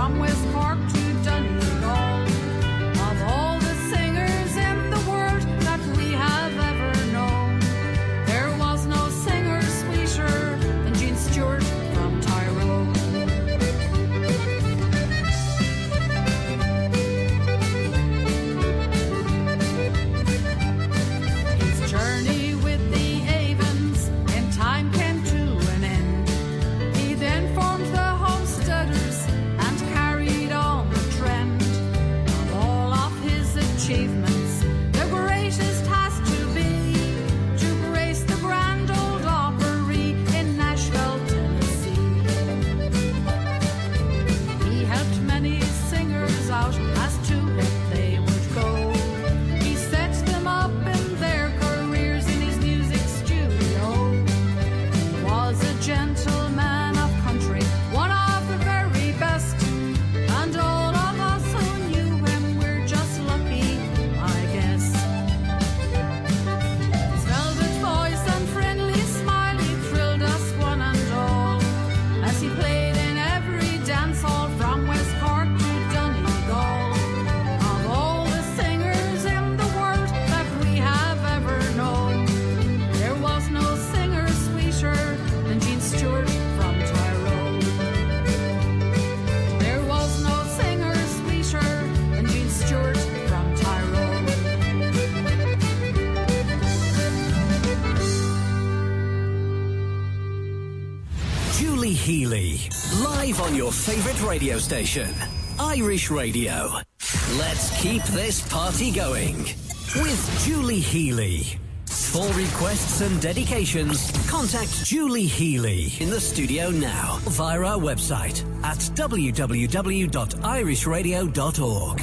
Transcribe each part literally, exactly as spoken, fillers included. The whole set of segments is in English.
from West Cork to Donegal. Of all the singers in the world that we have ever known, there was no singer sweeter than Jean Stewart from Tyrone. His journey with the Avens in time came to an end. He then formed the Homesteaders and carried on the trend. Of all of his achievements, the greatest has to be to grace the Grand Ole Opry in Nashville, Tennessee. He helped many singers out as to if they would go. He set them up in their careers in his music studio. He was a gentleman of country, one of the very best. And all of us who knew him, we're just lucky, I guess. His velvet voice and friendly smile, he thrilled us one and all, as he played in every dance hall from West Cork to Donegal. Of all the singers in the world that we have ever known, there was no singer sweeter than Jean Stewart from Tyrone. There was no singer sweeter than Jean Stewart from Tyrone. Julie Healy, live on your favourite radio station, Irish Radio. Let's keep this party going with Julie Healy. For requests and dedications, contact Julie Healy in the studio now via our website at w w w dot irish radio dot org.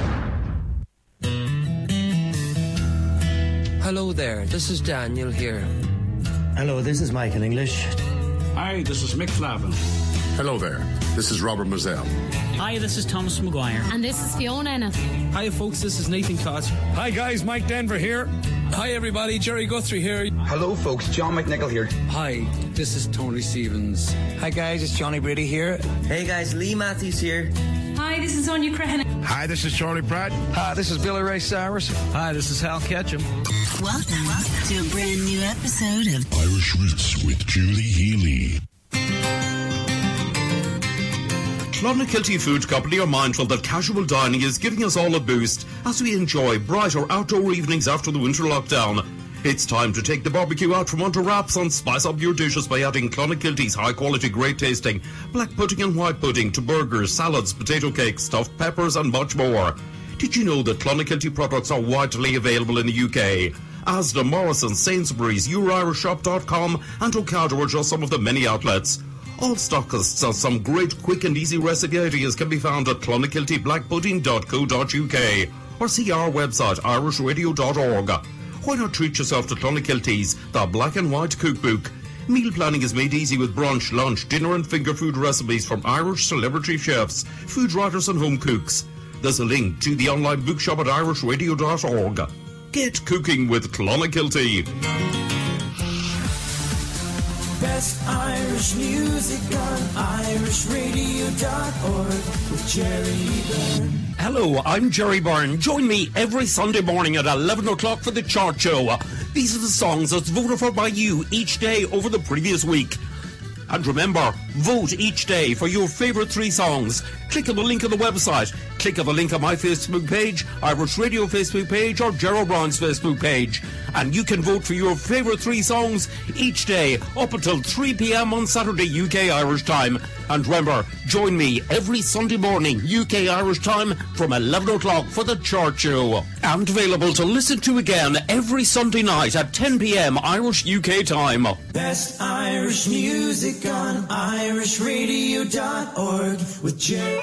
Hello there, this is Daniel here. Hello, this is Michael English. Hi, this is Mick Flavin. Hello there, this is Robert Mazzell. Hi, this is Thomas Maguire. And this is Fiona Ennis. Hi folks, this is Nathan Koch. Hi guys, Mike Denver here. Hi everybody, Jerry Guthrie here. Hello folks, John McNichol here. Hi, this is Tony Stevens. Hi guys, it's Johnny Brady here. Hey guys, Lee Matthews here. Hi, this is Sonia Crehan. Hi, this is Charlie Pratt. Hi, this is Billy Ray Cyrus. Hi, this is Hal Ketchum. Welcome to a brand new episode of Irish Roots with Julie Healy. Clonakilty Food Company are mindful that casual dining is giving us all a boost as we enjoy brighter outdoor evenings after the winter lockdown. It's time to take the barbecue out from under wraps and spice up your dishes by adding Clonakilty's high-quality, great-tasting black pudding and white pudding to burgers, salads, potato cakes, stuffed peppers and much more. Did you know that Clonakilty products are widely available in the U K? Asda, Morrison, Sainsbury's, Euro Irish Shop dot com and Ocado are just some of the many outlets. All stockists and some great quick and easy recipe ideas can be found at clonakilty black pudding dot co dot u k or see our website irish radio dot org. Why not treat yourself to Clonakilty's The Black and White Cookbook? Meal planning is made easy with brunch, lunch, dinner and finger food recipes from Irish celebrity chefs, food writers and home cooks. There's a link to the online bookshop at irish radio dot org. Get cooking with Clonakilty. Best Irish music on irish radio dot org with Jerry Byrne. Hello, I'm Jerry Byrne. Join me every Sunday morning at eleven o'clock for the Chart Show. These are the songs that's voted for by you each day over the previous week. And remember, vote each day for your favourite three songs. Click on the link on the website. Click on the link on my Facebook page, Irish Radio Facebook page or Gerald Brown's Facebook page. And you can vote for your favourite three songs each day up until three p.m. on Saturday U K Irish time. And remember, join me every Sunday morning U K Irish time from eleven o'clock for the Chart Show. And available to listen to again every Sunday night at ten p.m. Irish U K time. Best Irish music on irish radio dot org with Jerry.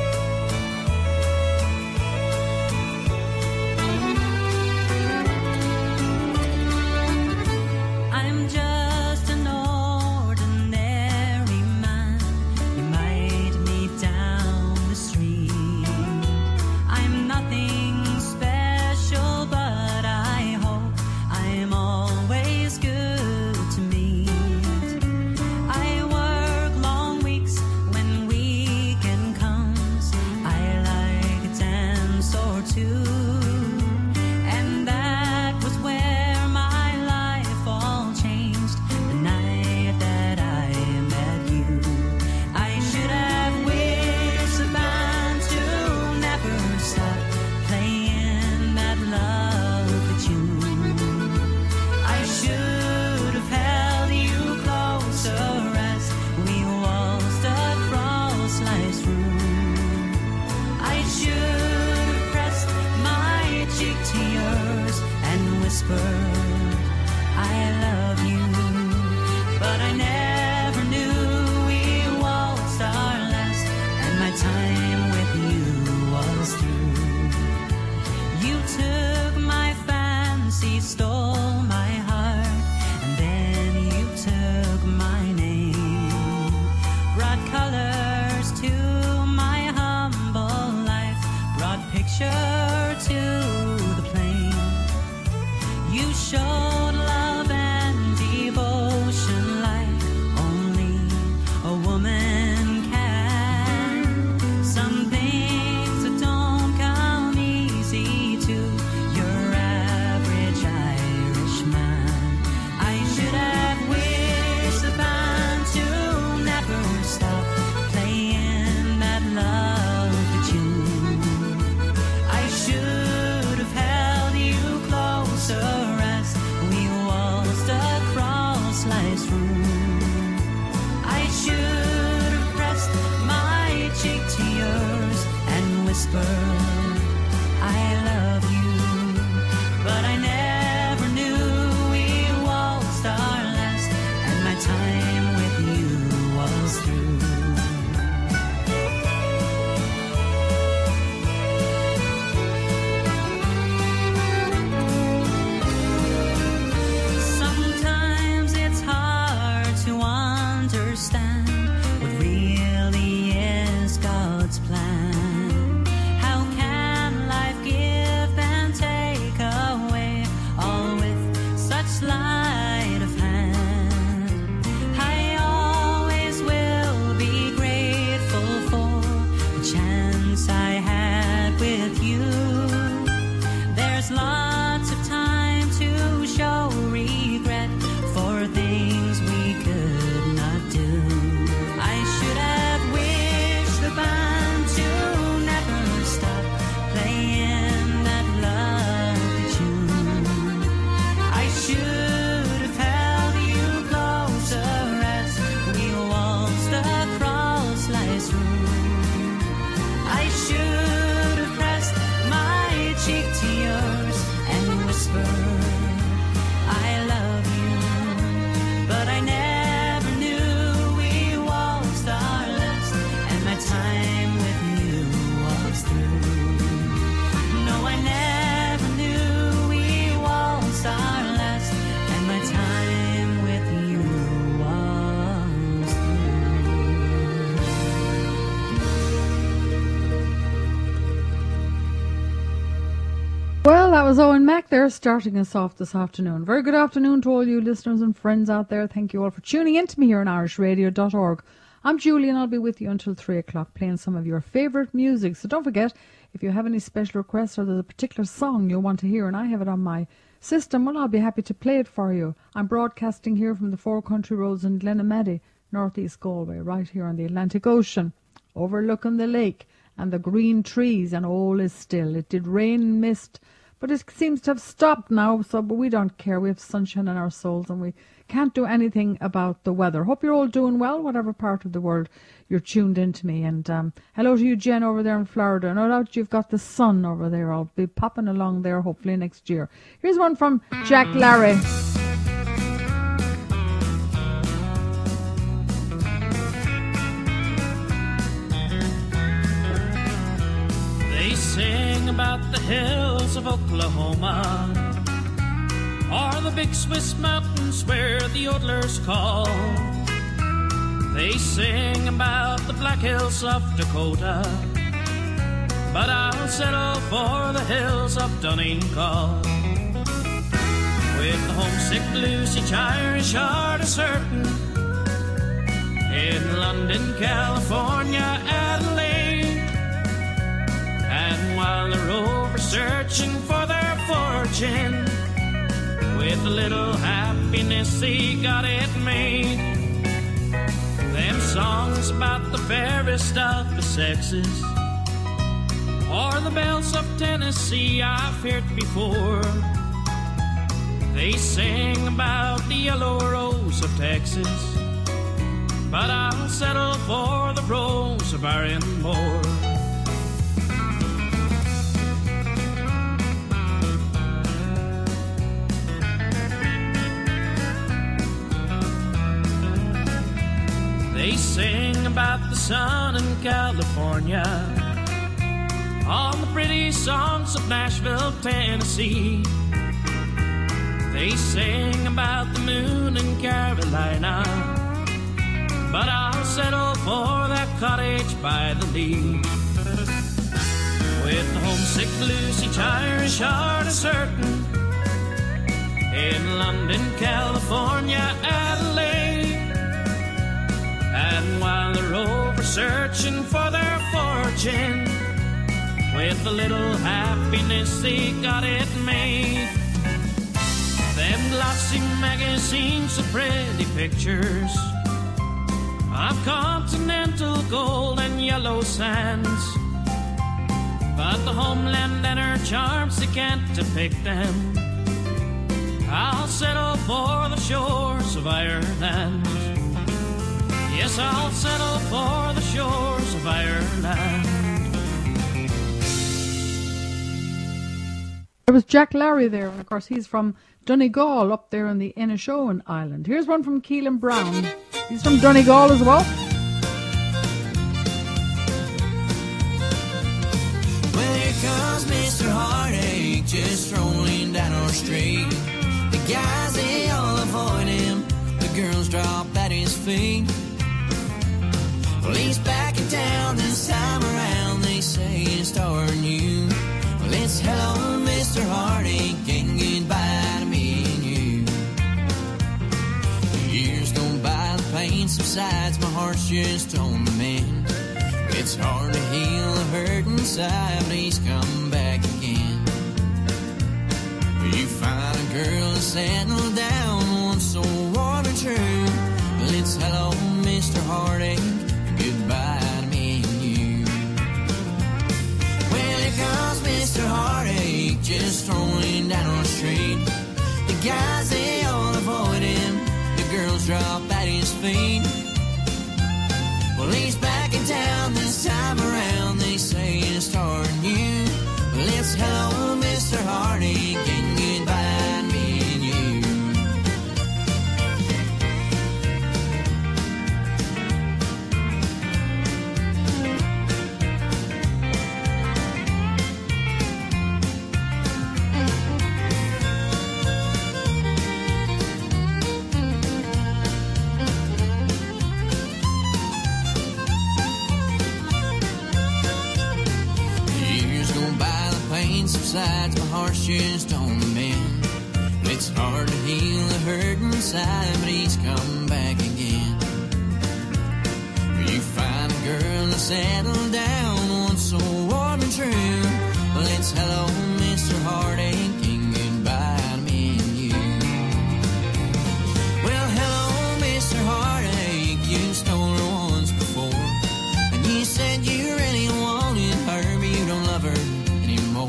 I'm just an ordinary man. You might meet down the street. I'm nothing special, but I hope I'm always good to meet. I work long weeks when weekend comes. whispered, I love you. But I never knew we waltzed our last, and my time with you was through. You took my fancy, stole my heart, and then you took my name, brought colors to my humble life, brought picture to the plane. You showed love and devotion like only a woman can. Some things that don't come easy to your average Irishman. I should have wished the band to never stop playing that lovely tune. I should have held you closer as we waltzed across life's room. I should have pressed my cheek to yours and whispered, I love you. But I never knew we waltzed our last, and my time with you was through. Sometimes it's hard to understand what really is God's plan. How can life give and take away, all with such sleight of hand? I always will be grateful for the chance I had with you. There's lots of time to show regret for things we could not do. I should have wished the band to never stop playing that lovely tune. I should have held you closer as we waltzed across life's room. I should have pressed my cheek to yours and whispered, I love you. But I never knew we waltzed our last, and my time with you was through. No, I never knew we waltzed our last, and my time with you was Well, that was Owen Mac there, starting us off this afternoon. Very good afternoon to all you listeners and friends out there. Thank you all for tuning in to me here on irish radio dot org. I'm Julie, and I'll be with you until three o'clock, playing some of your favourite music. So don't forget, if you have any special requests or there's a particular song you want to hear and I have it on my system, well, I'll be happy to play it for you. I'm broadcasting here from the Four Country Roads in Glenamaddy, northeast Galway, right here on the Atlantic Ocean, overlooking the lake and the green trees, and all is still. It did rain and mist, but it seems to have stopped now, so but we don't care. We have sunshine in our souls, and we can't do anything about the weather. Hope you're all doing well, whatever part of the world you're tuned into me. And um, hello to you, Jen, over there in Florida. No doubt you've got the sun over there. I'll be popping along there hopefully next year. Here's one from Jack Larry. They sing about the hills of Oklahoma, or the big Swiss mountains where the yodelers call. They sing about the black hills of Dakota, but I'll settle for the hills of Donegal. With the homesick blues, each Irish heart is hurting. In London, California, Adelaide, and while they're over searching for their fortune, with a little happiness he got it made. Them songs about the fairest of the sexes, or the bells of Tennessee I've heard before. They sing about the yellow rose of Texas, but I'll settle for the rose of Arranmore. the sun in California, on the pretty songs of Nashville, Tennessee. They sing about the moon in Carolina, but I'll settle for that cottage by the Lee. With the homesick blues, each Irish heart is certain. In London, California, Adelaide. And while they're over searching for their fortune, with a little happiness they got it made. Them glossy magazines of pretty pictures of continental gold and yellow sands, but the homeland and her charms, they can't depict them. I'll settle for the shores of Ireland. Yes, I'll settle for the shores of Ireland. There was Jack Larry there, and of course he's from Donegal up there in the Inishowen Island. Here's one from Keelan Brown. He's from Donegal as well. Well, here comes Mister Heartache, just strolling down our street. The guys, they all avoid him. The girls drop at his feet. Well, he's back in town this time around. They say it's starting new. Well, it's hello, Mister Heartache, and goodbye to me and you. The years go by, the pain subsides, my heart's just on the mend. It's hard to heal the hurt inside, but he's come back again. You find a girl and settle down, one so warm and true. Well, it's hello, Mister Heartache, goodbye to me and you. Well, here comes Mister Heartache, just strolling down our street. The guys, they all avoid him. The girls drop at his feet. Well, he's back in town this time around. They say it's starting new. Well, it's hello, Mister Heartache, and goodbye to me and you. Subsides, my heart's just on the mend. It's hard to heal the hurt inside, but he's come back again. You find a girl and settle down, one so warm and true. Well, it's hello, Mister Heartache, and goodbye to me and you. Well, hello, Mister Heartache, you stole her once before, and you said you really wanted her, but you don't love her anymore.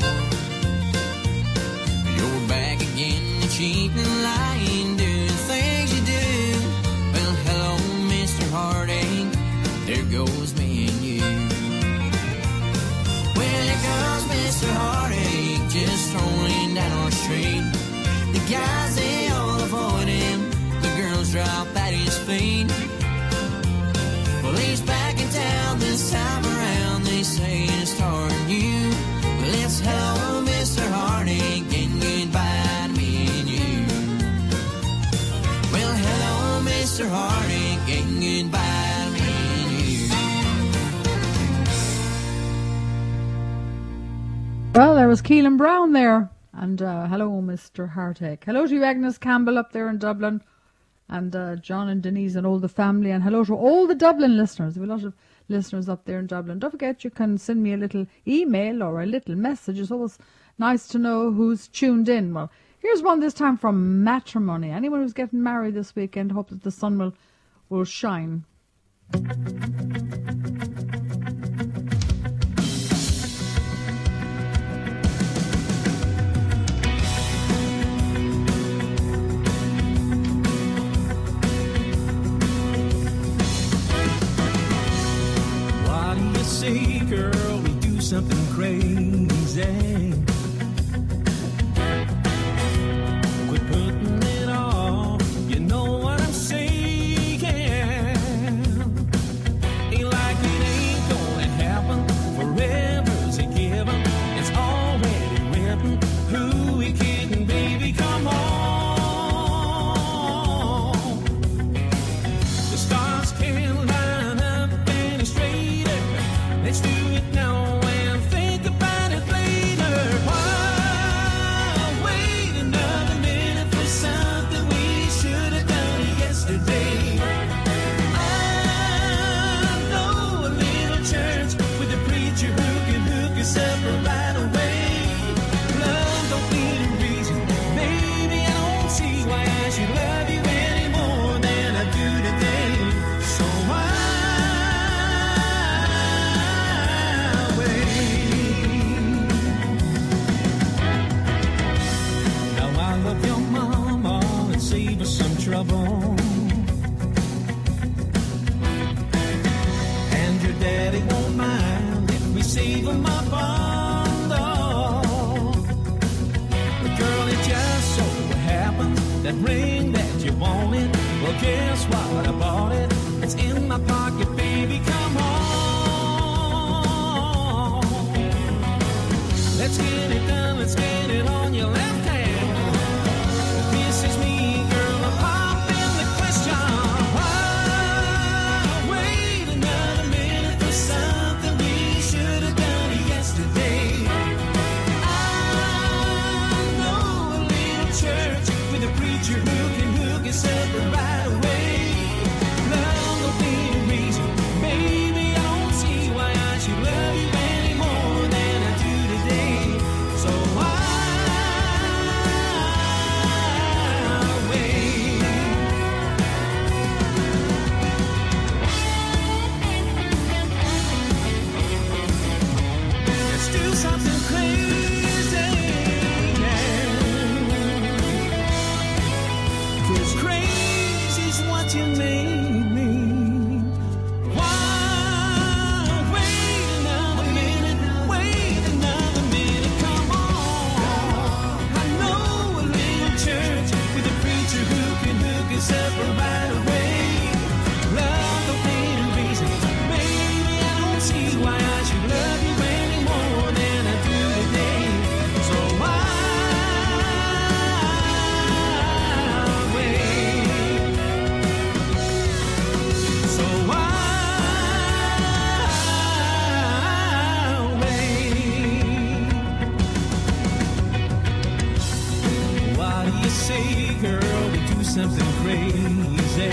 You're back again, the cheap and lying, doing things you do. Well, hello, Mister Heartache, there goes me and you. Well, here comes Mister Heartache, just strolling down our street. The guys, they all avoid him. The girls drop at his feet. Well, he's back in town this time around. They say it's starting new. Well, it's hello, Mister Heartache, and goodbye to me and you. Well, hello, Mister Heartache, and goodbye to me and you. Well, there was Keelan Brown there. And uh, hello, Mister Heartache. Hello to you, Agnes Campbell up there in Dublin. And uh, John and Denise and all the family. And hello to all the Dublin listeners. We have a lot of listeners up there in Dublin. Don't forget, you can send me a little email or a little message. It's always nice to know who's tuned in. Well, here's one this time from Matrimony. Anyone who's getting married this weekend, hope that the sun will, will shine. Say, girl, we do something crazy. Quit putting it off, you know what I'm saying. Ain't like it now and think about it later. Why wait another minute for something we should have done yesterday? I know a little church with a preacher who can hook us up right away. Love don't need a reason. Maybe I don't see why I should love you any more than I do today. So why love your mama and save us some trouble. And your daddy won't mind if we save him a bundle. But girl, it just so happened that ring that you wanted, well, guess what? I bought it. It's in my pocket, baby, come on. Let's get it done, let's get it on your left hand. This is me, girl, I'm popping the question. Why wait another minute for something we should have done yesterday? I know a little church with a preacher who can hook us up right away. Love don't need a reason. Maybe I don't see why I should love you any more than I do today. So why something crazy, yeah. 'Cause crazy's what you made me. Why wait another minute, wait another minute, come on. I know a little church with a preacher who can hook us up right away. Love don't need a reason. Maybe I don't see why I should love you any more than I do today. So why wait? So why wait? What do you say, girl? We do something crazy.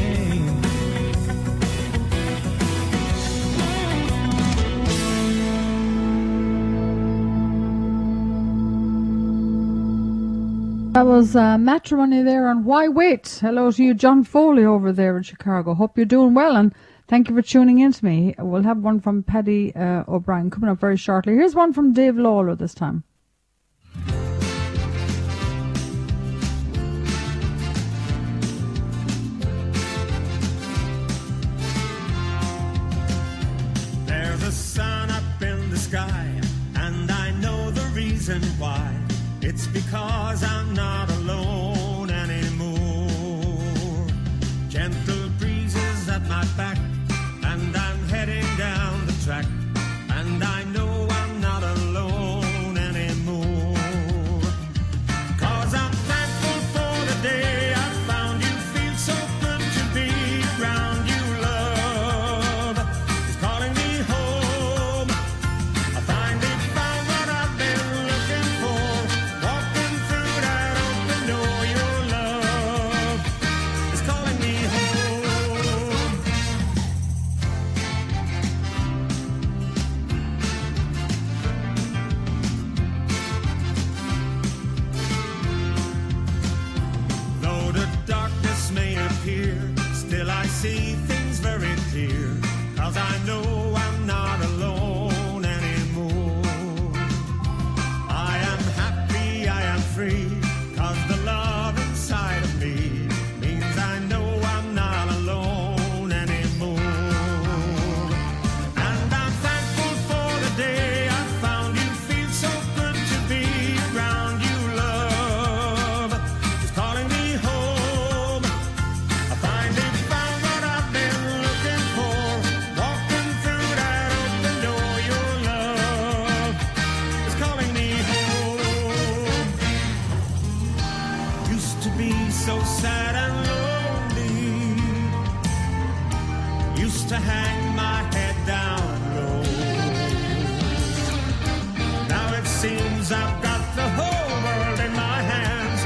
That was uh, Matrimony there on Why Wait. Hello to you, John Foley over there in Chicago. Hope you're doing well and thank you for tuning in to me. We'll have one from Paddy uh, O'Brien coming up very shortly. Here's one from Dave Lawler this time. There's a sun up in the sky and I know the reason why. It's because I'm not alone anymore. Gentle breezes at my back, and I'm heading down the track, and I know I'm not alone anymore. 'Cause I'm thankful for the day I found you. Feels so good to be around you. Love is calling me home. I finally found what I've been looking for. Walking through that open door, your love is calling me home. Though the darkness may appear, still I see things very clear. 'Cause I know I'm not alone anymore. I am happy, I am free, 'cause the love inside of me means I know I'm not alone anymore. And I'm thankful for the day I found you. Feels so good to be around you. Love is calling me home. I finally found what I've been looking for. Walking through 'cause I've got the whole world in my hands.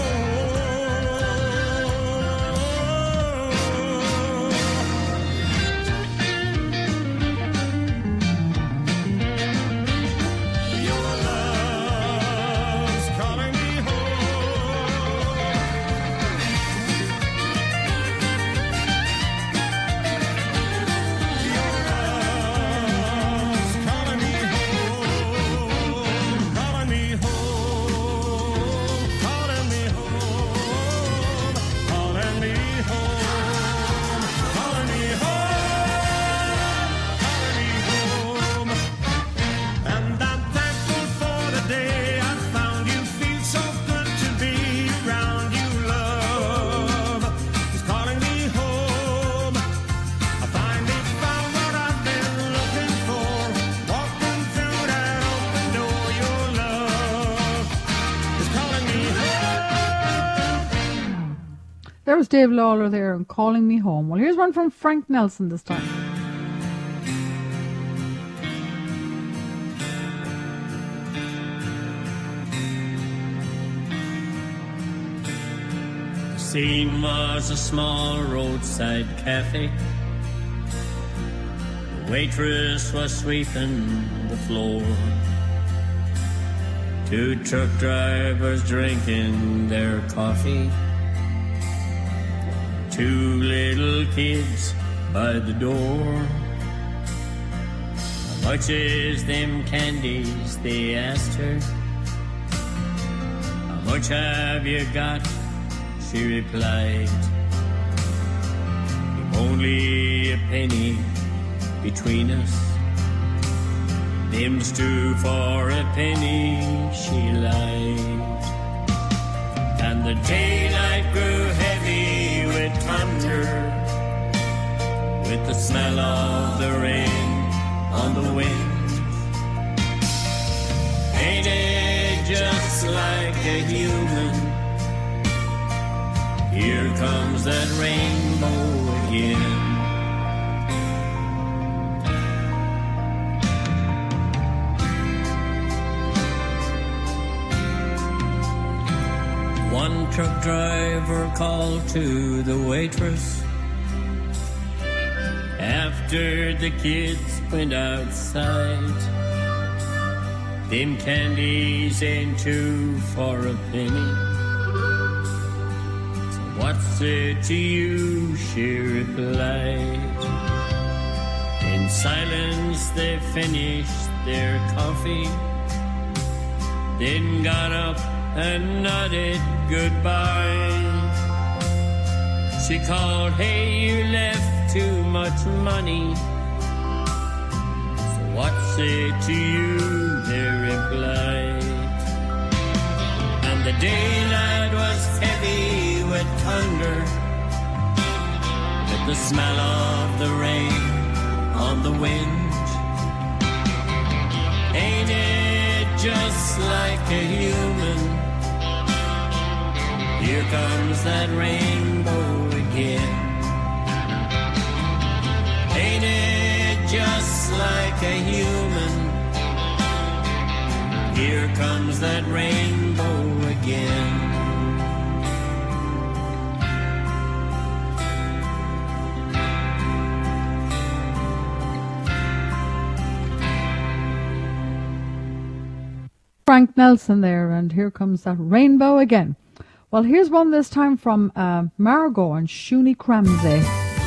Your love's calling me There was Dave Lawler there and Calling Me Home. Well, here's one from Frank Nelson this time. The scene was a small roadside cafe. The waitress was sweeping the floor. Two truck drivers drinking their coffee. Two little kids by the door. How much is them candies, they asked her. How much have you got, she replied. Only a penny between us. Them's two for a penny, she lied. And the daylight grew heavy with thunder, with the smell of the rain on the wind. Ain't it just like a human? Here comes that rainbow again. One truck driver called to the waitress after the kids went outside. Them candies ain't two for a penny. So what's it to you, she replied. In silence they finished their coffee, then got up and nodded goodbye. She called, hey, you left too much money. So what's it to you, they replied. And the daylight was heavy with thunder, with the smell of the rain on the wind. Ain't it just like a human? Here comes that rainbow again. Ain't it just like a human? Here comes that rainbow again. Frank Nelson there, and here comes that rainbow again. Well, here's one this time from uh, Margot and Shuni Cramsey.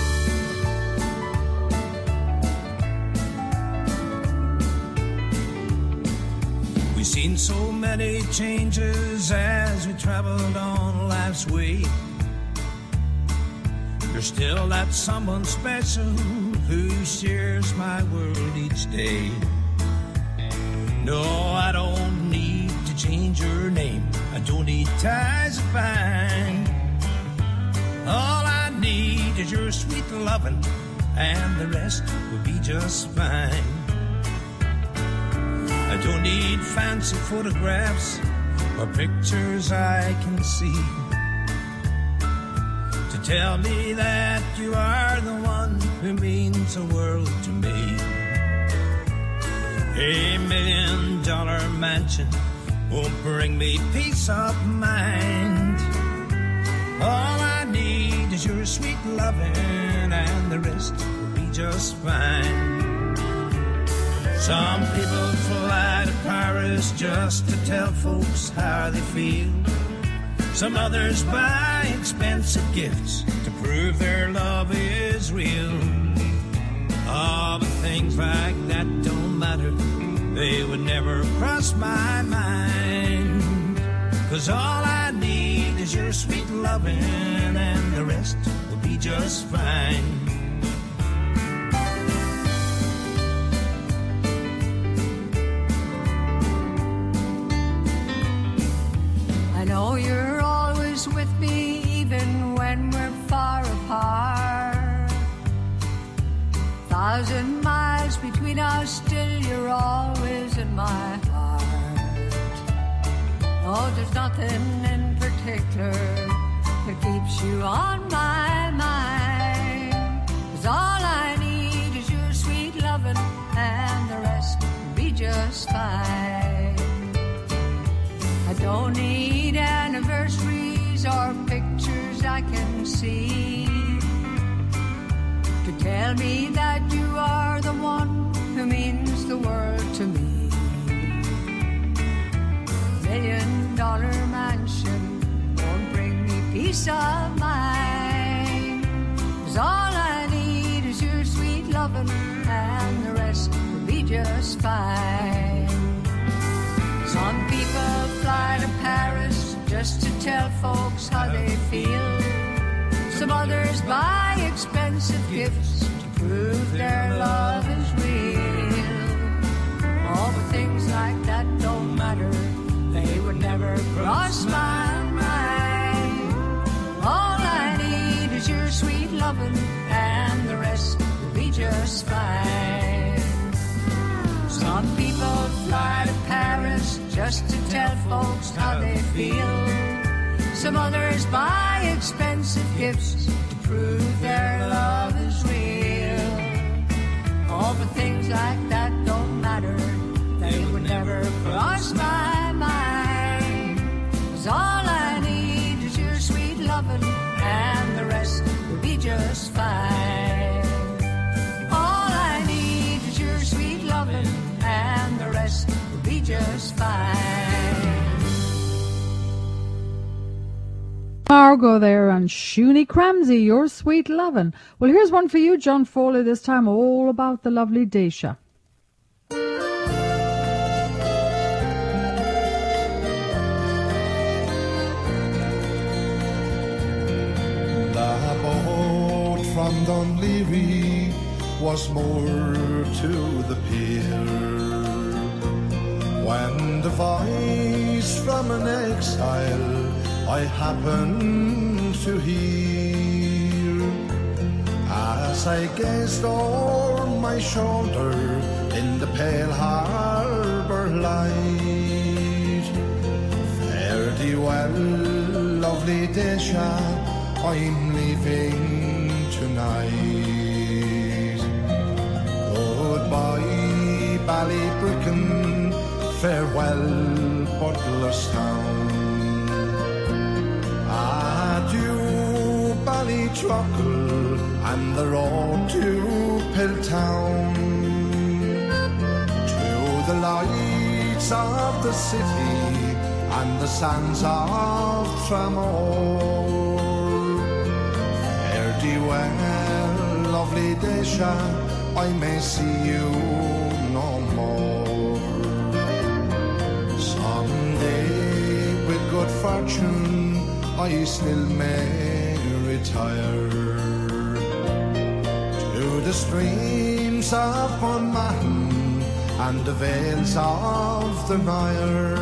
We've seen so many changes as we traveled on life's way. There's still that someone special who shares my world each day. No, I don't need to change your name. I don't need ties to bind. All I need is your sweet loving, and the rest will be just fine. I don't need fancy photographs or pictures I can see to tell me that you are the one who means the world to me. A million dollar mansion won't bring me peace of mind. All I need is your sweet loving, and the rest will be just fine. Some people fly to Paris just to tell folks how they feel. Some others buy expensive gifts to prove their love is real. Oh, but things like that don't matter. They would never cross my mind. 'Cause all I need is your sweet loving, and the rest will be just fine. I know you're always with me, even when we're far apart. Thousand miles between us, still you're always in my heart. Oh, there's nothing in particular that keeps you on my mind. 'Cause all I need is your sweet loving, and the rest will be just fine. I don't need anniversaries or pictures I can see to tell me that you are the one who means the world to me. Million dollar mansion won't bring me peace of mind. 'Cause all I need is your sweet loving, and the rest will be just fine. Some people fly to Paris just to tell folks how they feel. Some others buy expensive gifts to prove their love is real. Oh, but things like that don't matter. They would never cross my mind. All I need is your sweet loving, and the rest will be just fine. Some people fly to Paris just to tell folks how they feel. Some others buy expensive gifts to prove their love is real. Oh, but things like that don't matter. They would never cross my mind. 'Cause all I need is your sweet loving, and the rest will be just fine. All I need is your sweet loving, and the rest will be just fine. Margot there and Shuni Cramsey, your sweet lovin'. Well, here's one for you, John Foley, this time all about the lovely Daisha. The boat from Dunleary was moored to the pier when the voice from an exile I happened to hear, as I gazed o'er my shoulder in the pale harbour light. Fare thee well, lovely Daisha, I'm leaving tonight. Goodbye, Ballybricken, farewell, Butlerstown. Adieu, Ballytruckle, and the road to Pilltown. To the lights of the city and the sands of Tramore. Fare thee well, lovely Daisha, I may see you no more. Someday, with good fortune, I still may retire to the streams of Bunmattan and the vales of the Nire,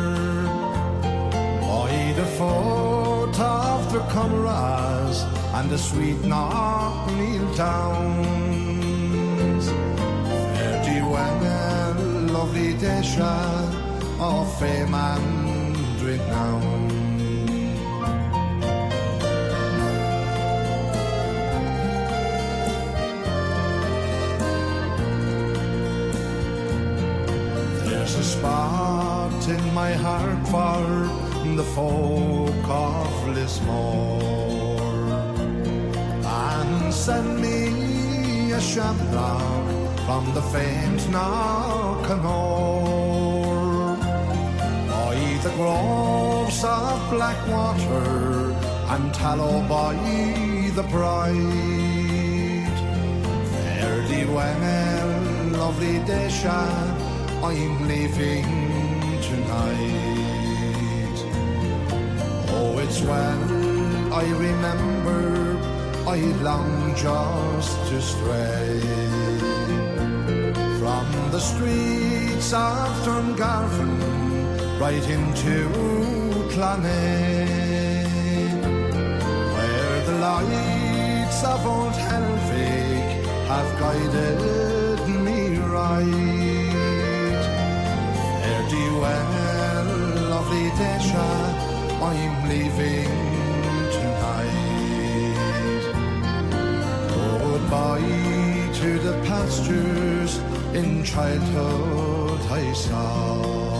by the foot of the Comoras and the sweet Knockneel Downs. Fare thee well, lovely Daisha, of fame and renown. There's a spot in my heart for the folk of Lismore, and send me a shamrock from the famed Knockanore, by the groves of Blackwater and Tallow by the Pride. Fare thee well, lovely Desha, I'm leaving tonight. Oh, it's well I remember I long just to stray from the streets of Dungarvan right into Clonane, where the lights of old Helvig have guided me right. Fare thee well, lovely Desha, I'm leaving tonight. Goodbye to the pastures in childhood I saw,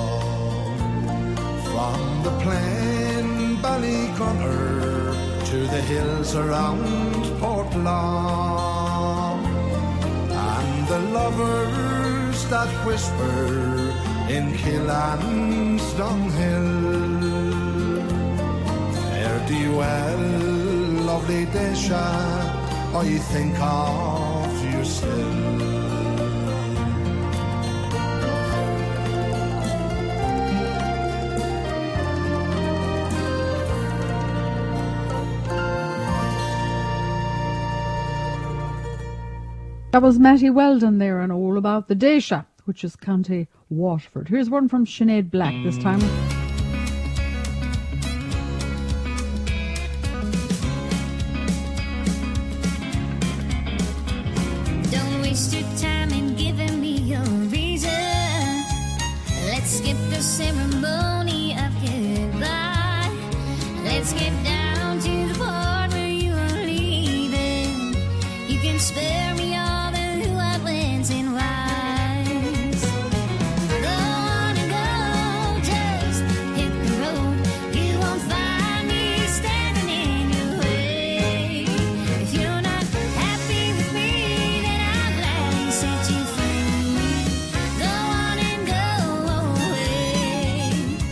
from the plain Ballygunner to the hills around Portlaw, and the lovers that whisper in Killan's Dunghill. Fare thee well, lovely Desha, I think of you still. That was Matty Weldon there and all about the Desha, which is County Waterford. Here's one from Sinead Black this time. Don't waste your time in giving me your reason. Let's skip the ceremony of goodbye. Let's get down to the part where you are leaving. You can spare me all the who, whens, and whys. Go on and go, just hit the road. You won't find me standing in your way. If you're not happy with me, then I'll gladly set you free. Go on and go away.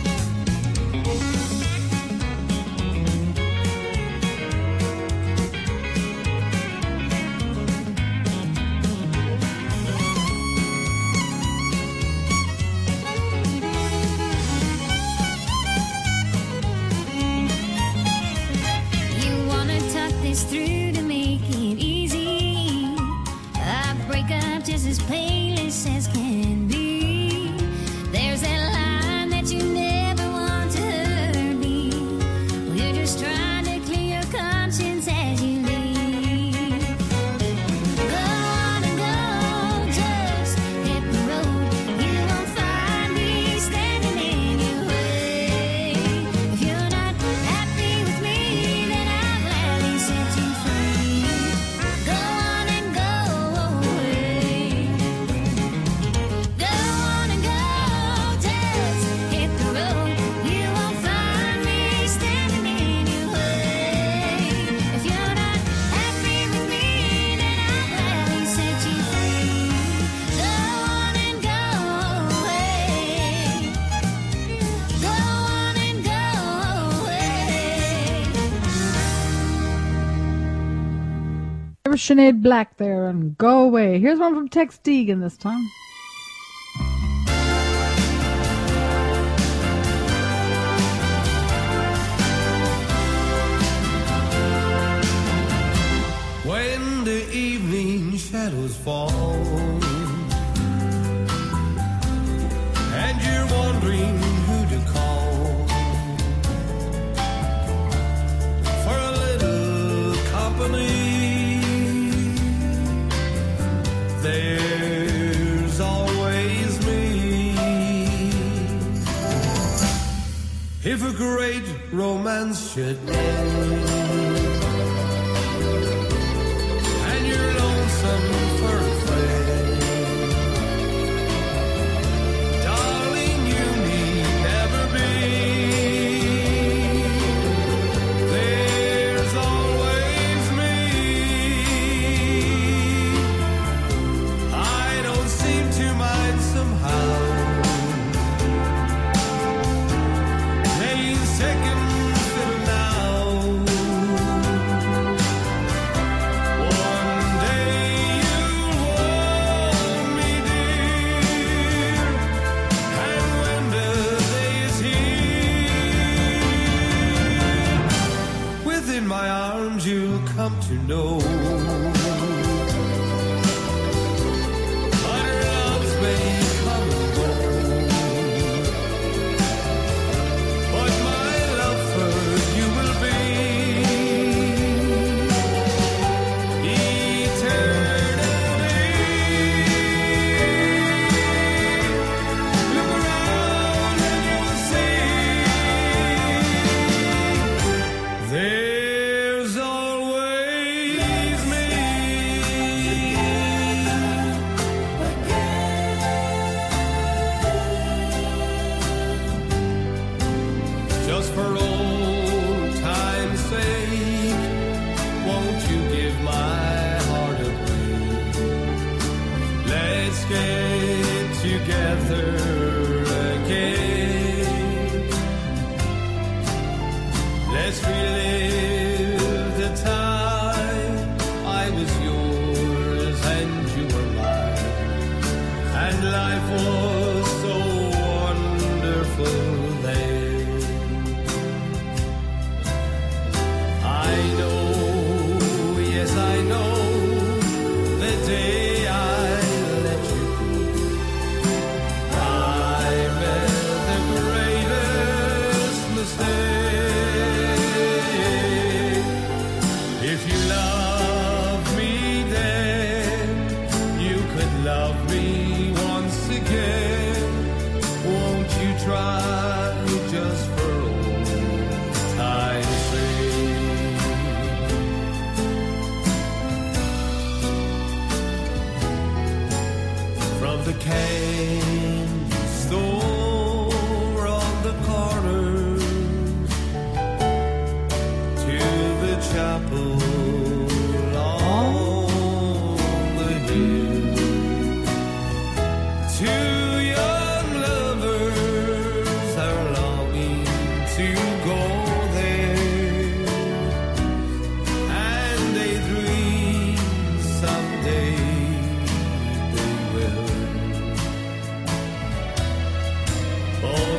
You wanna talk this through to make it easy. I break up just as painless as can be. There's that line that you never want to hurt me. We're just trying to clear your conscience as you leave. Go on and go, just hit the road. You won't find me standing in your way. If you're not happy with me, then I'll gladly set you free. Go on and go away. Go on and go, just hit the road. You won't find me standing in your way. If you're not happy with me, then I'll gladly set you free. Go on and go away. Go on and go away. There was Sinead Black there and Go Away. Here's one from Tex Deegan this time. When the evening shadows fall and you're wondering who to call for a little company, there's always me. If a great romance should end and you're lonesome for a friend, darling,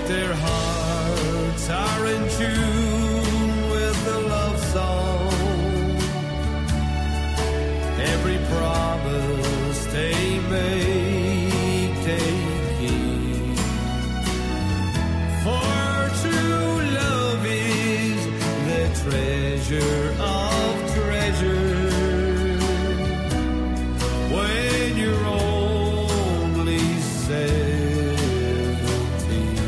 their hearts are in tune with the love song. Every promise they make, they keep. For true love is the treasure of treasures. When you're only seventeen,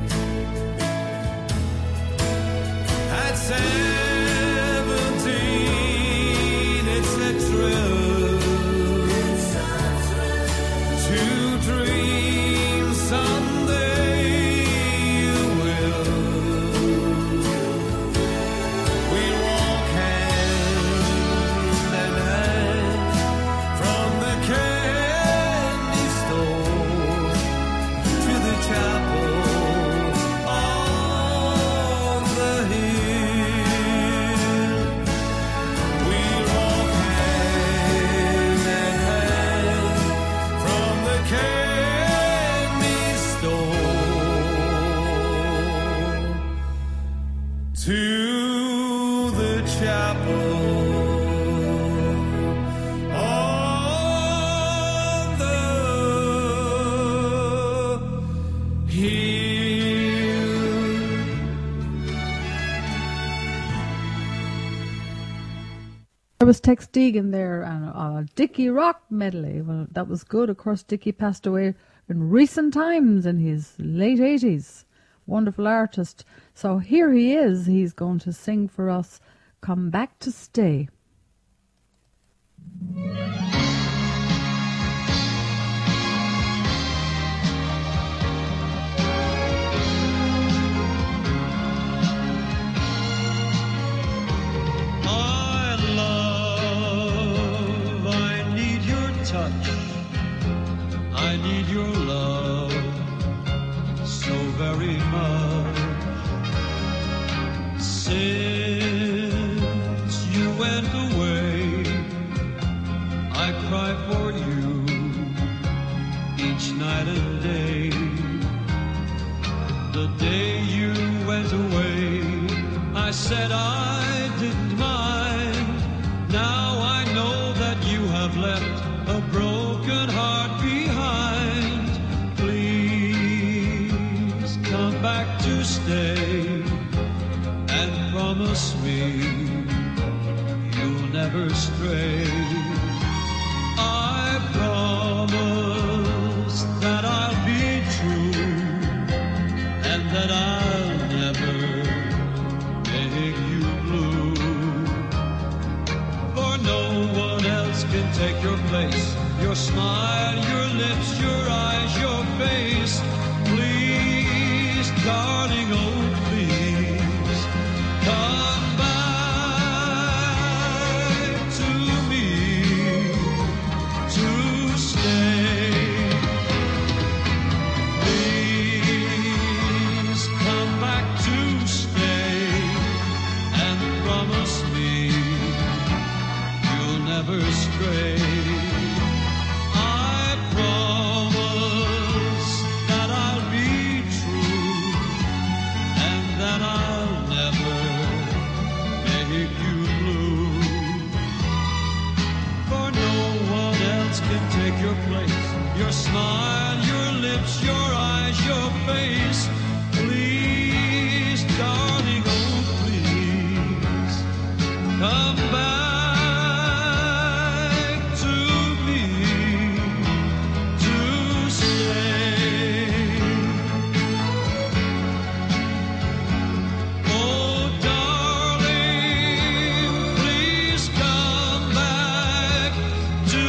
at seventeen, it's a truth to dream someday you will. We walk hand in hand from the candy store to the chapel on the hill. We walk hand in hand from the candy store to the chapel on the hill. There was Tex Deegan there and a Dickie Rock medley. Well, that was good. Of course, Dickie passed away in recent times in his late eighties. Wonderful artist. So here he is. He's going to sing for us, Come Back to Stay. I love, I need your touch, I need your love so very much. Since you went away, I cry for you each night and day. The day you went away, I said I didn't mind. Now I know that you have left a broken heart behind. Please come back to stay and promise me you'll never stray. I promise that I'll be true and that I'll never make you blue. For no one else can take your place. Your smile, your lips, your eyes, your face. Please, darling, oh please, come back to me to stay. Please come back to stay and promise me you'll never stray. I promise that I'll be true and that I'll never make you blue. For no one else can take your place. Your smile, your lips, your eyes, your face. Please, darling, oh please, come back to me to stay. Oh, darling, please come back to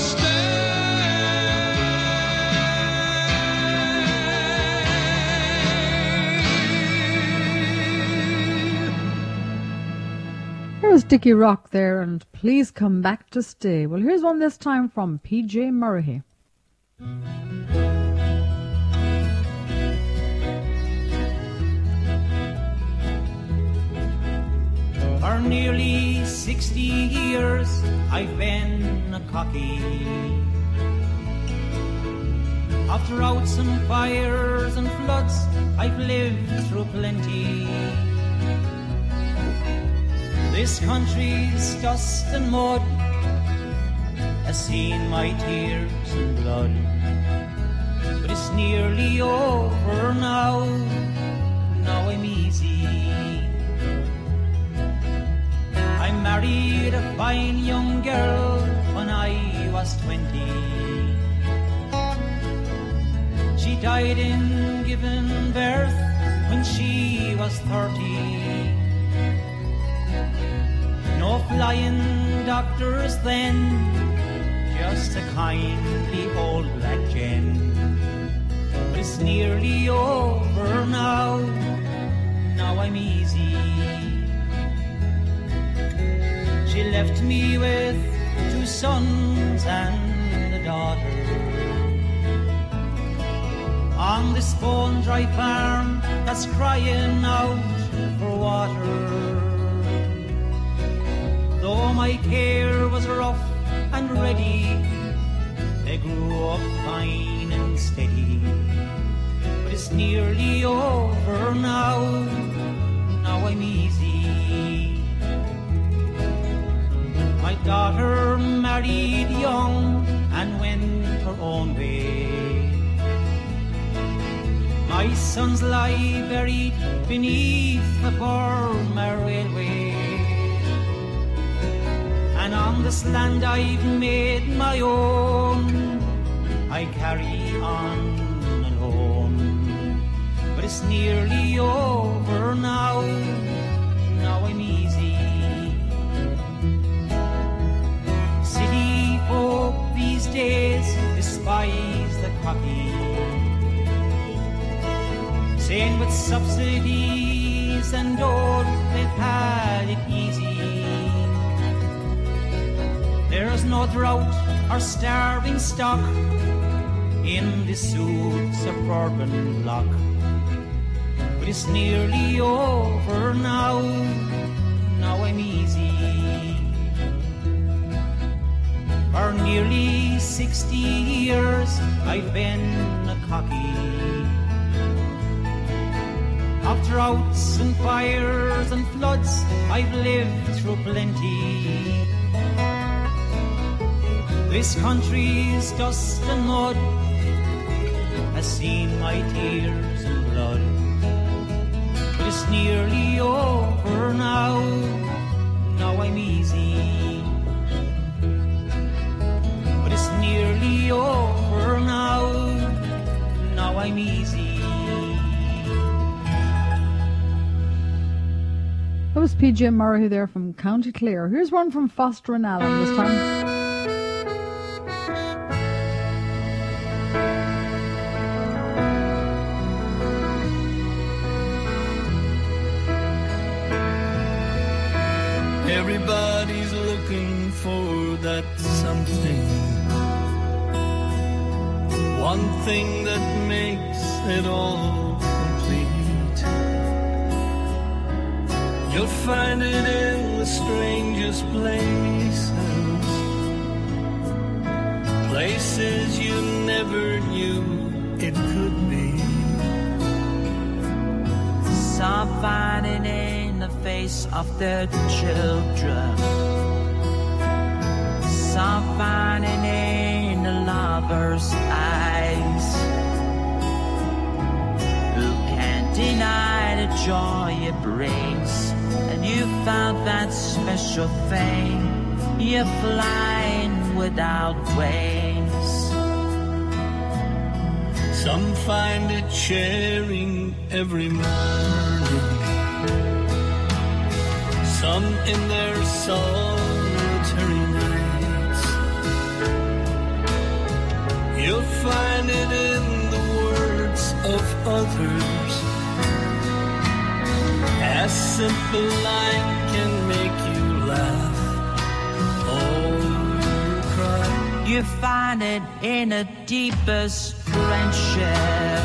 There's Dickie Rock there, and Please Come Back to Stay. Well, here's one this time from P J Murray. For nearly sixty years I've been a cocky. After out some fires and floods, I've lived through plenty. This country's dust and mud has seen my tears and blood, but it's nearly over now. Now I'm easy. I married a fine young girl when I was twenty. She died in giving birth when she was thirty. No flying doctors then, just a kindly old black gen. But it's nearly over now. Now I'm easy. She left me with two sons and a daughter on this bone dry farm that's crying out for water. Though my care was rough and ready, they grew up fine and steady. But it's nearly over now. Now I'm easy. My daughter married young and went her own way. My sons lie buried beneath the Burma Railway. And on this land I've made my own, I carry on alone. But it's nearly over now. Now I'm easy. City folk these days despise the cocky, saying with subsidies and all they've had it easy. There's no drought or starving stock in this suit suburban block. But it's nearly over now. Now I'm easy. For nearly sixty years I've been a cocky. Of droughts and fires and floods I've lived through plenty. This country's dust and mud has seen my tears and blood. But it's nearly over now. Now I'm easy. But it's nearly over now. Now I'm easy. That was P J Murray there from County Clare. Here's one from Foster and Allen this time. Everybody's looking for that something, one thing that makes it all complete. You'll find it in the strangest places, places you never knew it could be. Some find it in the face of their children, some find it in the lover's eyes, who can't deny the joy it brings. And you found that special thing, you're flying without wings. Some find it sharing every morning, some in their solitary nights. You'll find it in the words of others, as simple light can make you laugh or cry. You find it in the deepest friendship,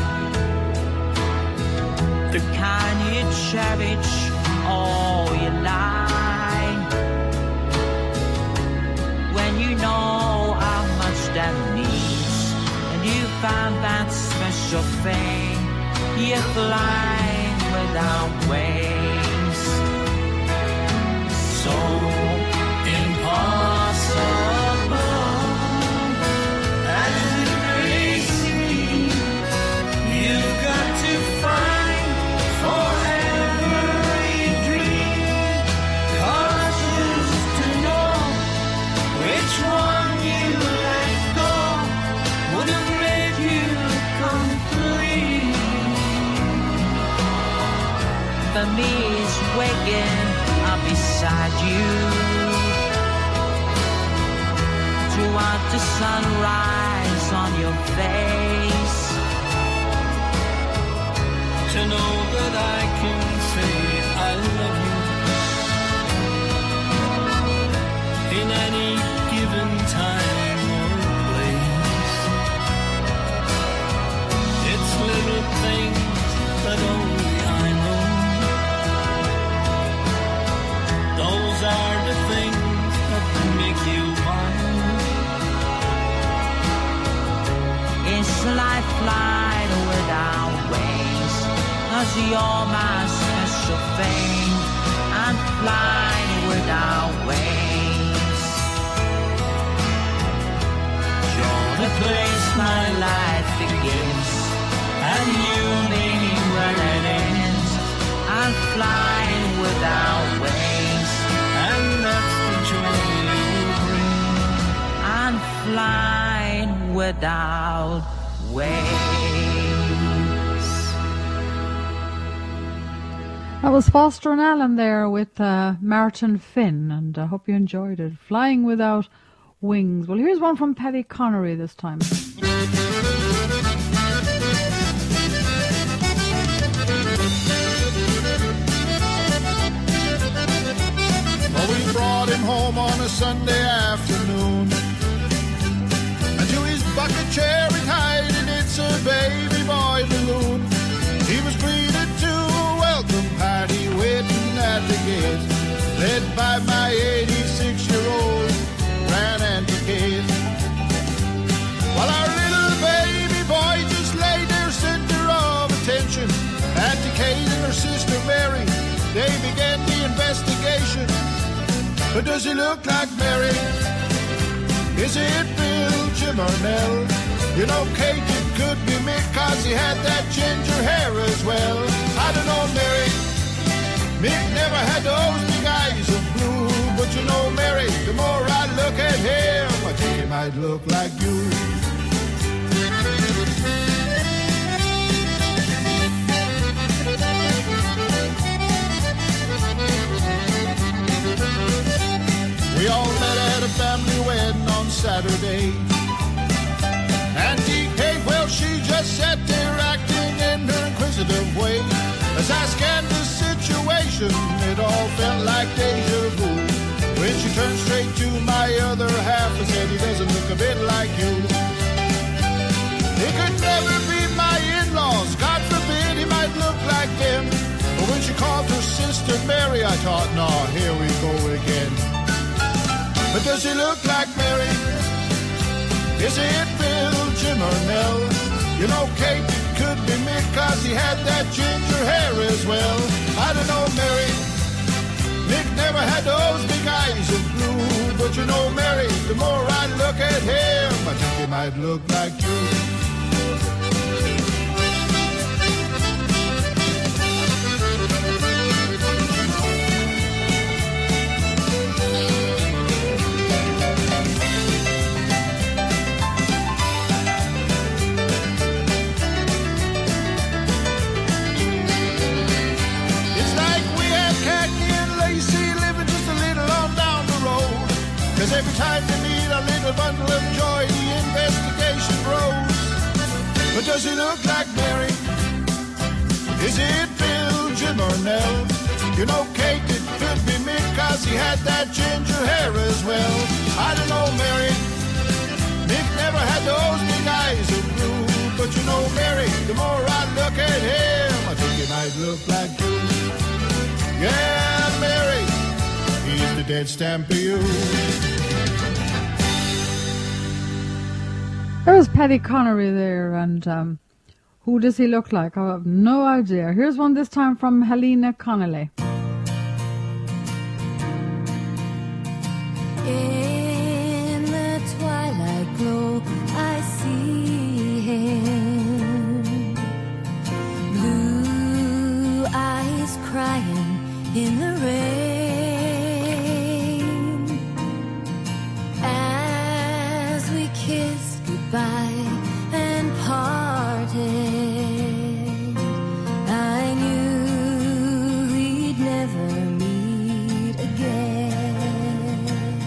the kind you cherish all your life. When you know how much that means, and you find that special thing, you're flying without wings. So impossible as it may seem, you've got to find for every dream, cautious to know which one you let go would have made you complete. For me, it's waking up beside you, to want the sunrise on your face, to know that I can say I love you in any given time or place. It's little things that only I know. Those are the things that make you mine. It's like flight without wings, 'cause you're my special thing. I'm flying without wings. You're the place my life begins, and you mean where it ends. I'm flying without wings, and that's the joy you bring. I'm flying without wings. That was Foster and Allen there with uh, Martin Finn, and I hope you enjoyed it. Flying Without Wings. Well, here's one from Paddy Connery this time. Well, we brought him home on a Sunday afternoon, and to his bucket chair it tied, and it's a baby boy balloon. He was greeted to a welcome party waiting at the gate, led by my eighty-six-year-old Grand-Auntie Kate. While our little baby boy just lay there center of attention, Auntie Kate and her sister Mary, they began the investigation. But does he look like Mary? Is it Bill, Jim, or Nell? You know, Kate, it could be Mick, 'cause he had that ginger hair as well. I don't know, Mary. Mick never had those big eyes of blue. But you know, Mary, the more I look at him, I think he might look like you. We all met at a family wedding on Saturday. Auntie Kate, well, she just sat there acting in her inquisitive way. As I scanned the situation, it all felt like deja vu. When she turned straight to my other half and said, he doesn't look a bit like you. He could never be my in-laws. God forbid he might look like them. But when she called her sister Mary, I thought, no, here we go again. But does he look like Mary? Is it Bill, Jim, or Nell? You know, Kate, it could be Mick, 'cause he had that ginger hair as well. I don't know, Mary. Mick never had those big eyes of blue. But you know, Mary, the more I look at him, I think he might look like you. Every time they meet a little bundle of joy, the investigation grows. But does he look like Mary? Is it Bill, Jim, or Nell? You know, Kate, it could be Mick, 'cause he had that ginger hair as well. I don't know, Mary. Mick never had those big eyes of blue. But you know, Mary, the more I look at him, I think he might look like you. Yeah, Mary, he's the dead stamp of you. There was Paddy Connery there, and um, Who does he look like? I have no idea. Here's one this time from Helena Connolly. In the twilight glow, I see him. Blue eyes crying in the rain. As we kissed goodbye and parted, I knew we'd never meet again.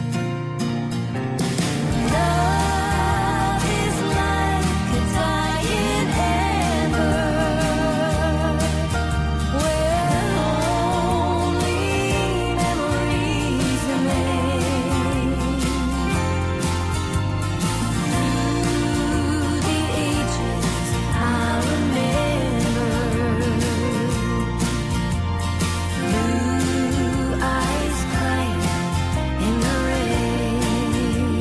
Love is like a dying ember, where only memories remain. Through the ages, I remember blue eyes crying in the rain.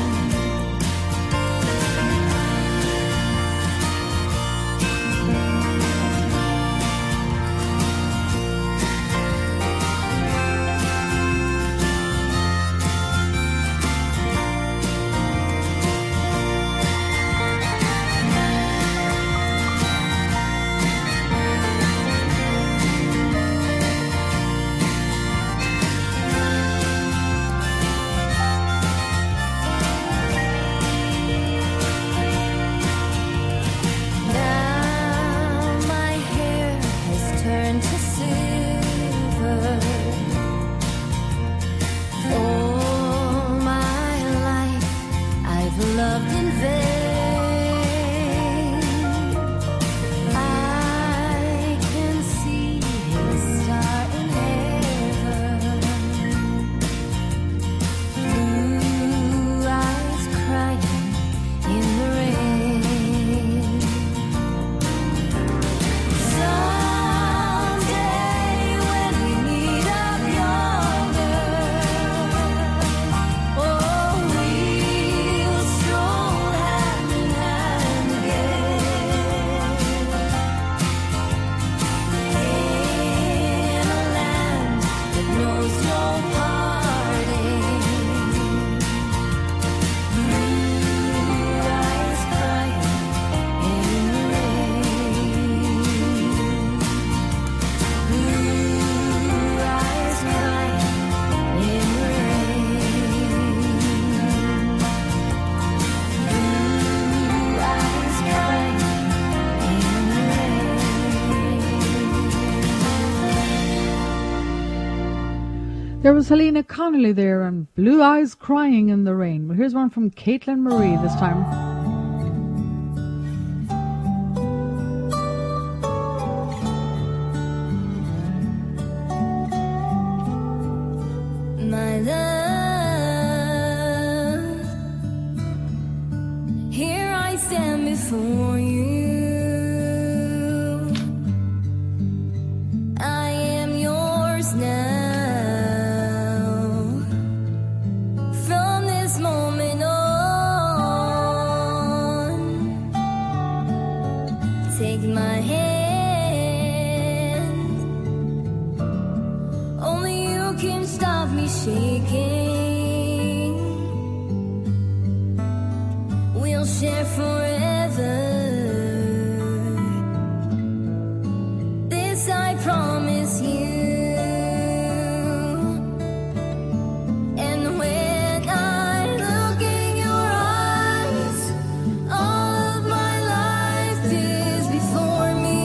Now my hair has turned to silver. All my life I've loved in vain. I can see his star in heaven. Blue eyes crying in the rain. Someday when we meet up yonder, oh, we'll stroll hand in hand again in a land that knows no parting. Blue eyes crying in the rain. Blue eyes crying in the rain. Blue eyes crying in the rain. There was Helena Connolly there and Blue Eyes Crying in the Rain. Well, here's one from Caitlin Marie this time. My love, here I stand before you. I am yours now. From this moment on, take my hand. Only you can stop me shaking. We'll share forever. This I promise you. And when I look in your eyes, all of my life is before me.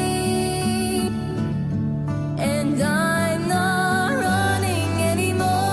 And I'm not running anymore.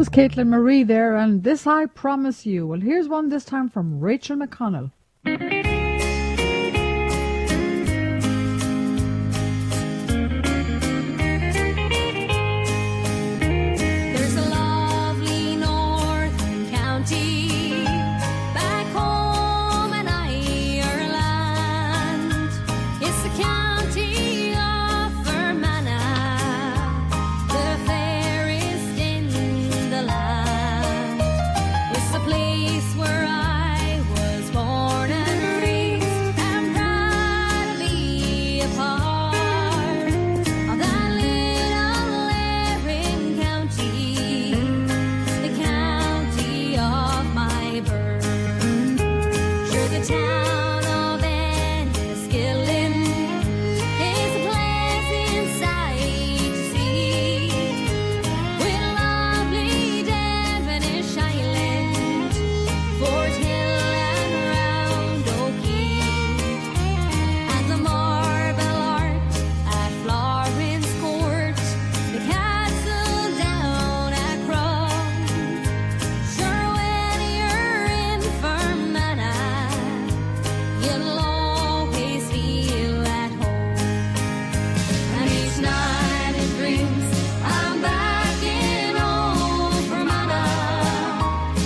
was Caitlin Marie there, and This I Promise You. Well, here's one this time from Rachel McConnell. There's a lovely northern county back home in Ireland. It's the county of Fermanagh, the fairest in the land. It's the place where I was born and raised, and proud to be a part of that little Erin County, the county of my birth. Sure, the town of Enniskillen is a pleasant sight to see, with lovely Devonish Island, Fort Hill and Round O'Keefe, and the Marble Arch at Florence Court, the castle down at Crumb. Sure, when you're in Fermanagh, you'll always feel at home. And each night in dreams, I'm back in old Fermanagh.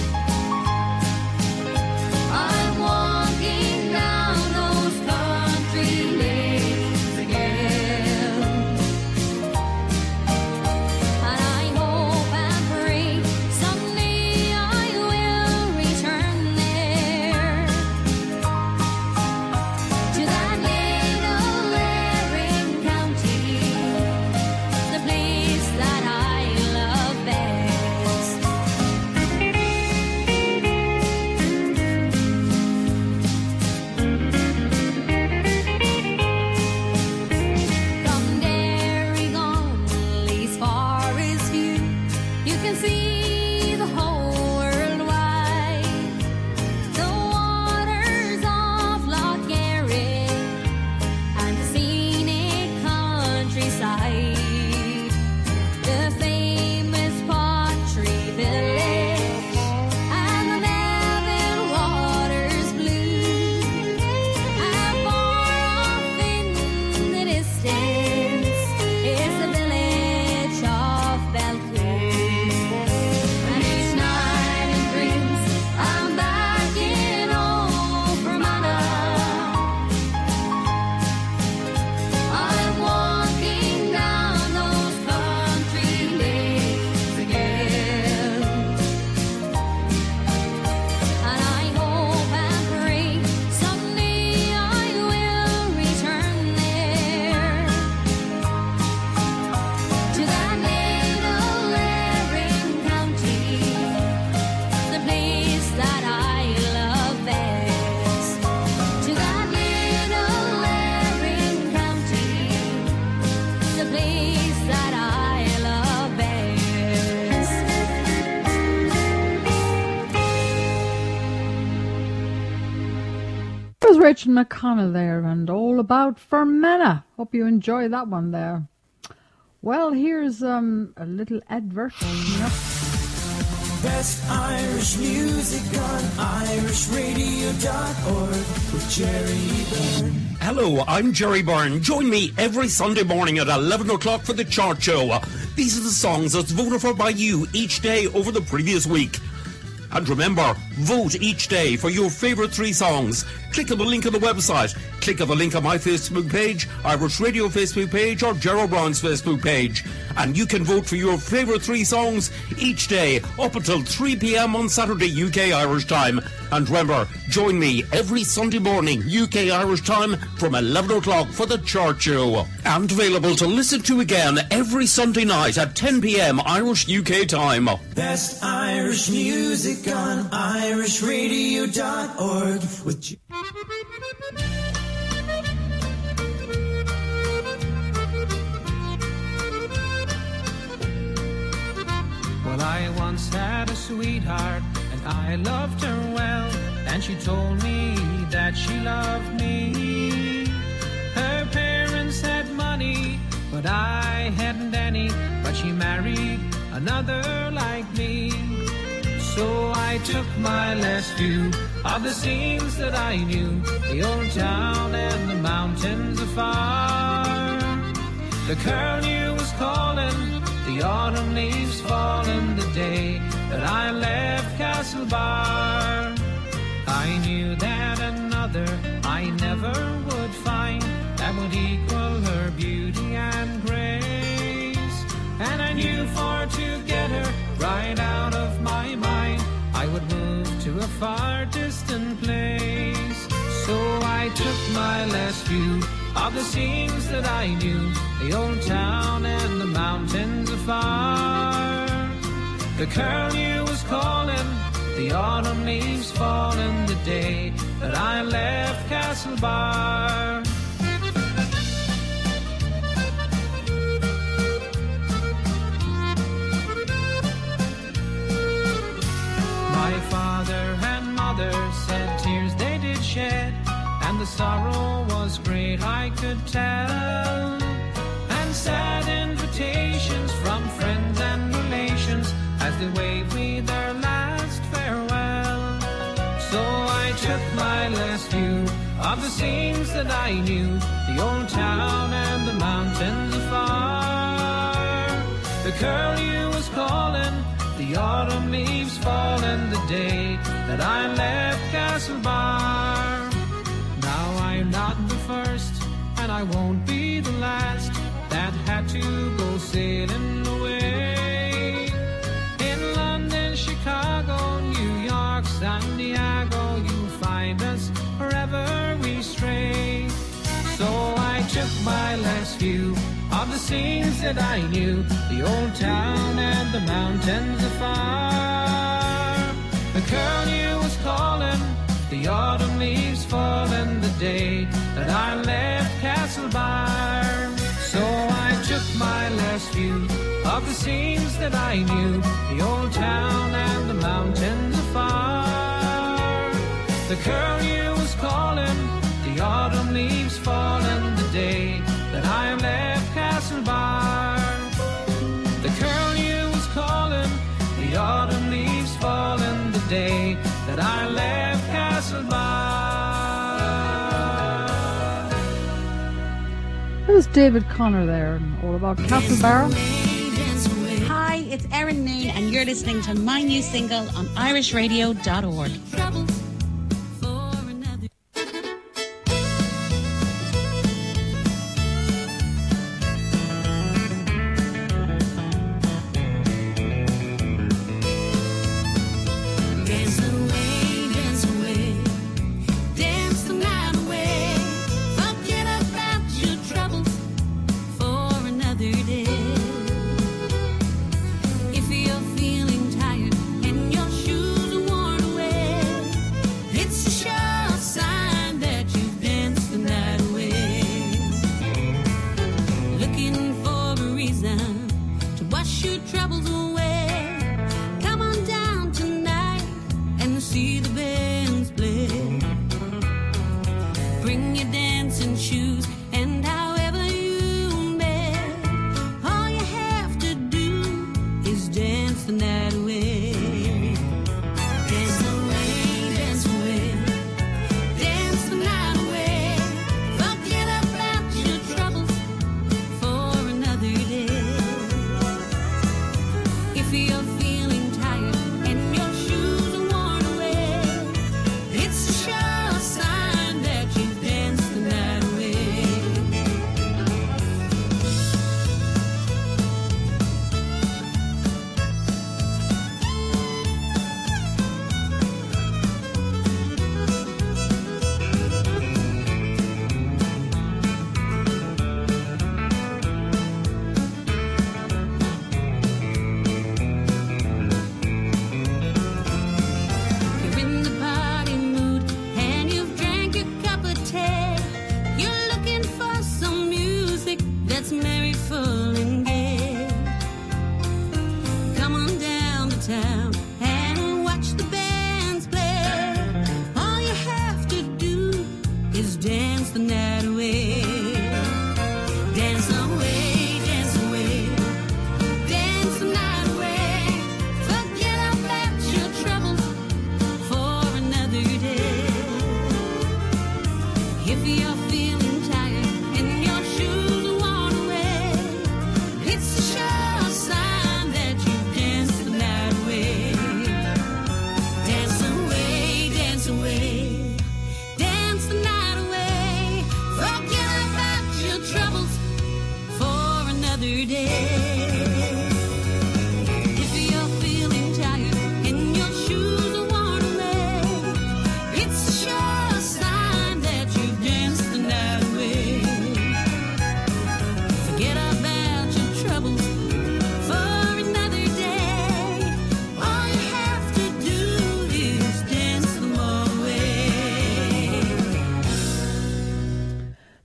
I'm walking down those country lanes again, and I hope and pray someday I will return there, to that little Erin County, the place that I love best. From Derrygonley's forest view, you can see the whole world wide. The waters of Lough Erin and the scenic countryside, the famous pottery village and the Melville waters blue, and far off in the distance is the village of Belcoo. And each night in dreams, I'm back in old Fermanagh. I'm walking down those country lanes again, and I hope and pray someday I will return there, to that little Erin County, the place that I love best. To that little Erin County, the place that I love best. It was Rachel McConnell there, and All About Fermanagh. Hope you enjoy that one there. Well, here's um, a little advert coming up. Best Irish music on irish radio dot org with Jerry Byrne. Hello, I'm Jerry Byrne. Join me every Sunday morning at eleven o'clock for the Chart Show. These are the songs that's voted for by you each day over the previous week. And remember, vote each day for your favourite three songs. Click on the link on the website. Click on the link on my Facebook page, Irish Radio Facebook page, or Gerald Brown's Facebook page. And you can vote for your favourite three songs each day up until three p.m. on Saturday U K Irish time. And remember, join me every Sunday morning U K Irish time from eleven o'clock for the Chart Show. And available to listen to again every Sunday night at ten p.m. Irish U K time. Best Irish music on irish radio dot org with J- Well, I once had a sweetheart, and I loved her well, and she told me that she loved me. Her parents had money, but I hadn't any, but she married another like me. So I took my last view of the scenes that I knew, the old town and the mountains afar. The curlew was calling, the autumn leaves falling, the day that I left Castlebar. I knew that another I never would find that would equal her beauty and grace. And I knew for to get her right out of my mind, I would move to a far distant place. So I took my last view of the scenes that I knew, the old town and the mountains afar. The curlew was calling, the autumn leaves falling, the day that I left Castlebar. My father and mother said tears they did shed, and the sorrow was great, I could tell. And sad invitations from friends and relations as they waved me their last farewell. So I took my last view of the scenes that I knew, the old town and the mountains afar. The curlew was calling, the autumn leaves falling, the day that I left Castlebar. Now I'm not the first, and I won't be the last that had to go sailing away. In London, Chicago, New York, San Diego, you'll find us wherever we stray. So I took my last view of the scenes that I knew, the old town and the mountains afar. The curlew was calling, the autumn leaves falling, the day that I left Castlebar. So I took my last view of the scenes that I knew, the old town and the mountains afar. The curlew was calling, the autumn leaves falling, the day that I left Castlebar. The curlew was calling, the autumn leaves falling, the day that I left Castlebar. That was David Connor there, and all about Castlebar. Hi, it's Erin Moon, and you're listening to my new single on irish radio dot org. If you're feeling tired and your shoes are worn away,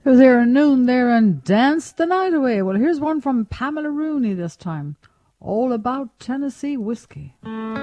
was Aaron Noon there and Danced the Night Away. Well, here's one from Pamela Rooney this time. All About Tennessee Whiskey.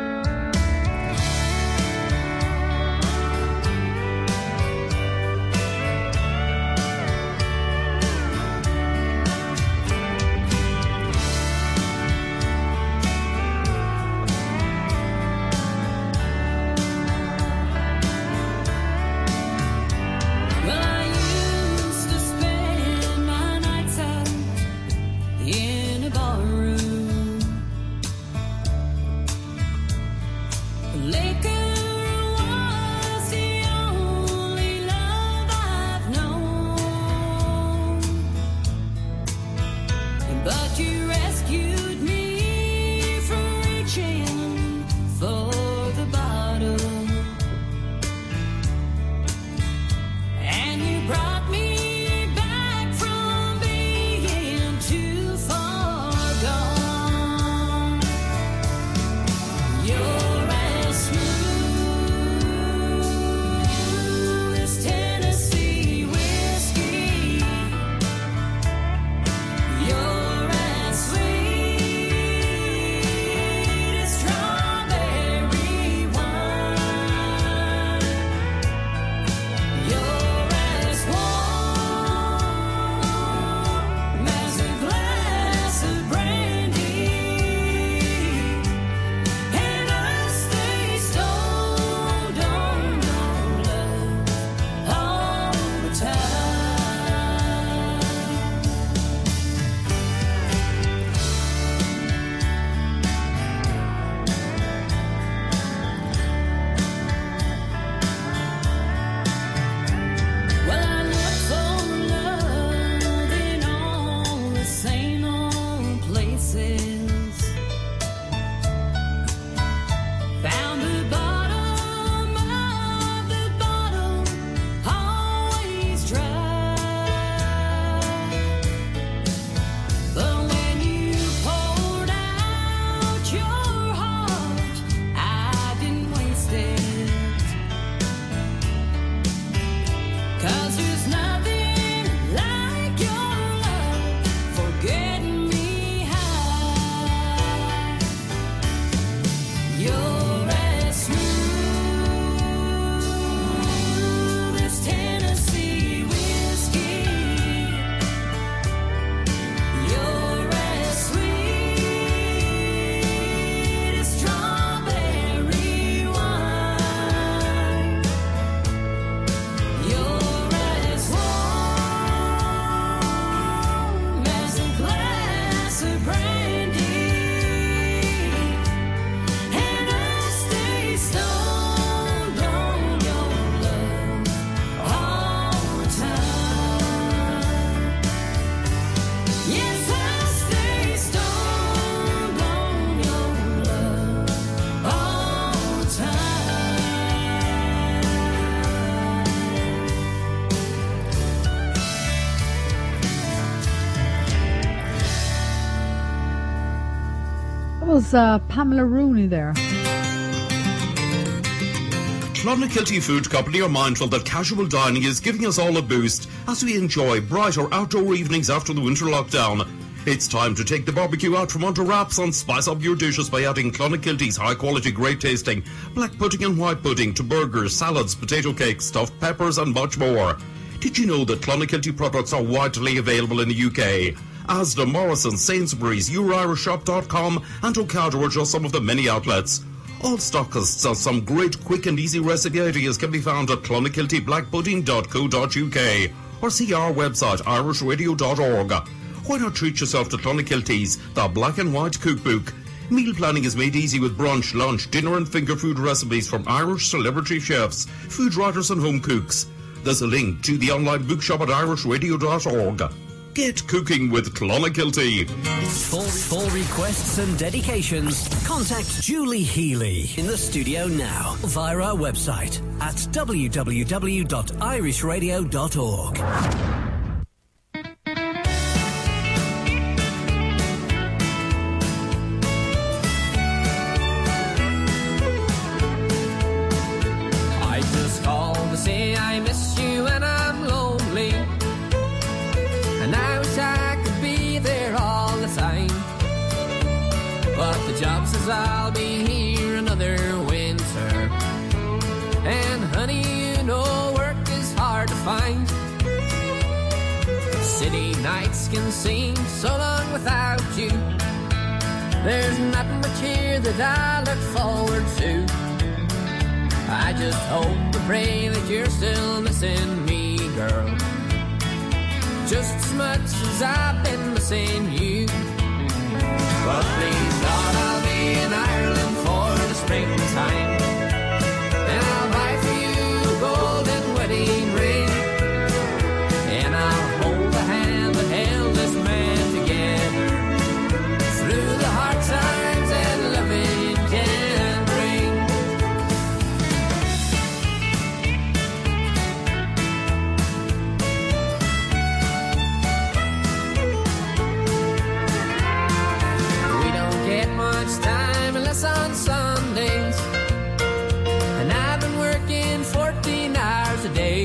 was uh, Pamela Rooney there. Clonakilty Food Company are mindful that casual dining is giving us all a boost as we enjoy brighter outdoor evenings after the winter lockdown. It's time to take the barbecue out from under wraps and spice up your dishes by adding Clonakilty's high-quality, great-tasting black pudding and white pudding to burgers, salads, potato cakes, stuffed peppers and much more. Did you know that Clonakilty products are widely available in the U K? Asda, Morrison, Sainsbury's, Euro Irish Shop dot com and Ocado are just some of the many outlets. All stockists and some great quick and easy recipe ideas can be found at clonakilty black pudding dot co dot U K or see our website irish radio dot org. Why not treat yourself to Clonakilty's The Black and White Cookbook? Meal planning is made easy with brunch, lunch, dinner and finger food recipes from Irish celebrity chefs, food writers and home cooks. There's a link to the online bookshop at irish radio dot org. Get cooking with Clonakilty. For, for requests and dedications, contact Julie Healy in the studio now via our website at w w w dot irish radio dot org. I just called to say I miss you and I'm lonely. 'cause I'll be here another winter. And honey, you know work is hard to find. City nights can seem so long without you. There's nothing much here that I look forward to. I just hope and pray that you're still missing me, girl, just as much as I've been missing you. But please God, I'll be in Ireland for the springtime, and I'll buy for you a golden wedding ring, and I'll hold the hand that held this man together through the hard times that loving can bring. We don't get much time unless on Sundays, and I've been working fourteen hours a day.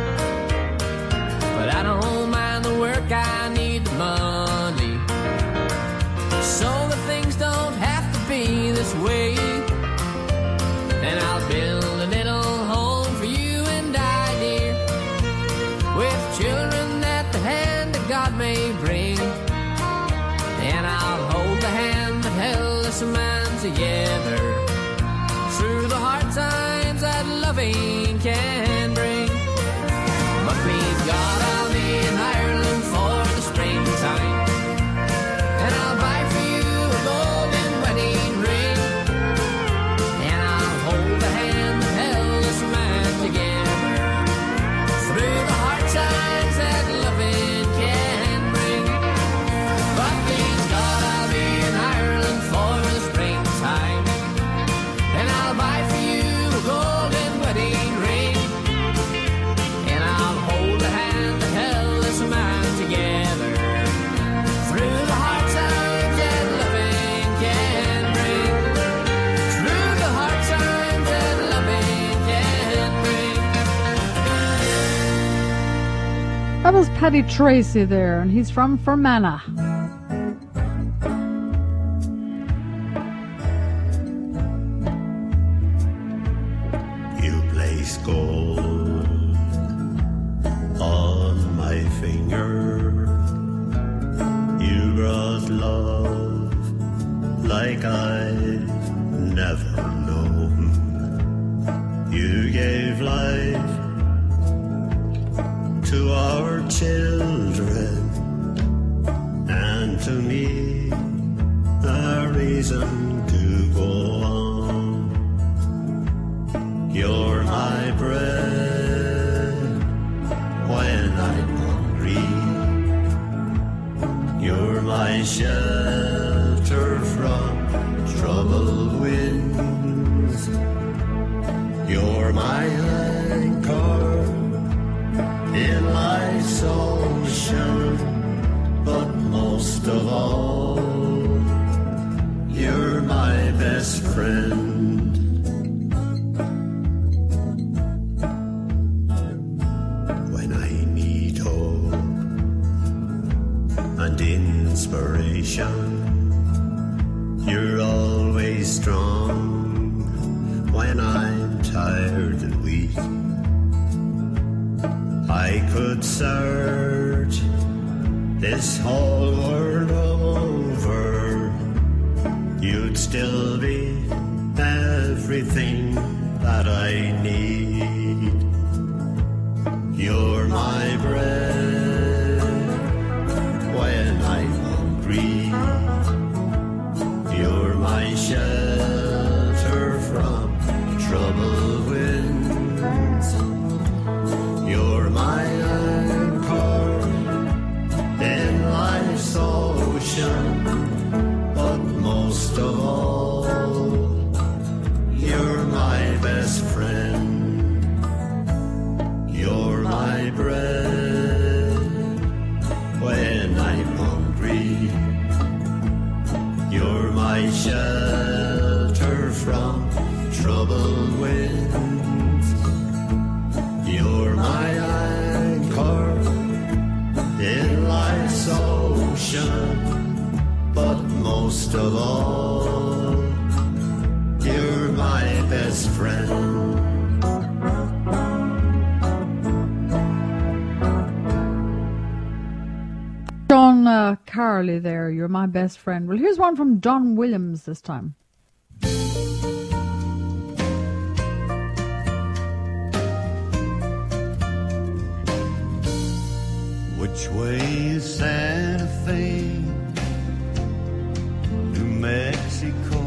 But I don't mind the work, I need the money, so that things don't have to be this way. And I'll build a little home for you and I, dear, with children that the hand of God may bring. And I'll hold the hand that held us man together through the hard times that loving can bring. But please God, I'll be in Ireland for the springtime, and I'll buy for you a golden wedding ring, and I'll hold the hand that held us man together through the hard times that loving can bring. But please God, I'll be in Ireland for the springtime, and I'll buy for you a golden wedding ring, and I'll hold the hand that held us man together through the hard times that loving can bring. Through the hard times that loving can bring. That was Paddy Tracy there, and he's from Fermanagh. You place gold on my finger. You brought love like I've never known. You gave life to our children, and to me a reason to go on. You're my bread when I'm hungry. You're my shelter from troubled winds. You're my anchor in life's ocean, but most of all, you're my best friend. When I need hope and inspiration, you're always strong when I'm tired and weak. I could search this whole world over, you'd still be everything that I need. You're my bread when I'm hungry. You're my shelter from troubled winds. You're my anchor in life's ocean, but most of all, you're my best friend. You're my bread when I'm hungry. You're my shelter from troubled winds. You're my anchor in life's ocean, but most of all, uh, Carly there. You're my best friend. Well, here's one from Don Williams this time. Which way is Santa Fe, New Mexico?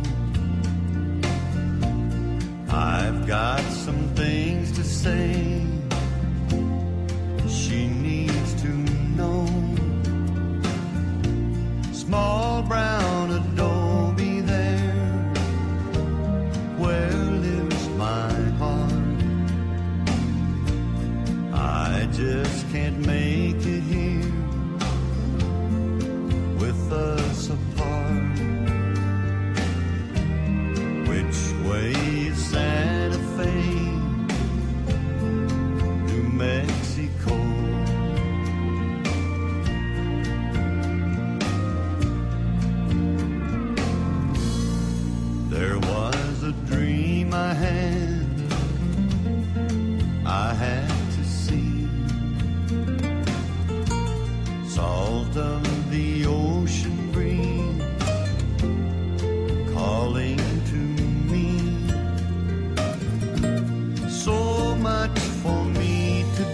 I've got some things to say she needs to know. Small brown adobe there, where lives my heart. I just can't make it here with us apart. Which way is Santa Fe, New Mexico? There was a dream I had, I had to see. Salt of the ocean breeze calling to me. So much for me to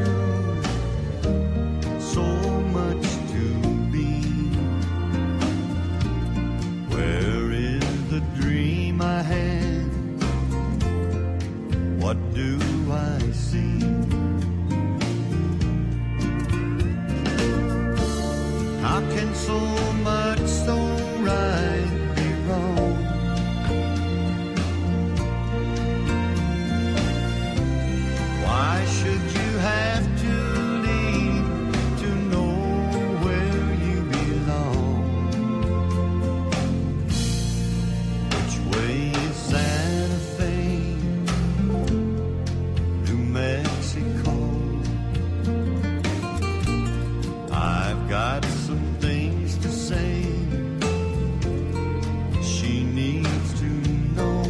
do, so much to be. Where is the dream I had? What do I see? How can so much so right be wrong? Why should you have to leave to know where you belong? Which way is Santa Fe, New Mexico? I've got some things to say she needs to know.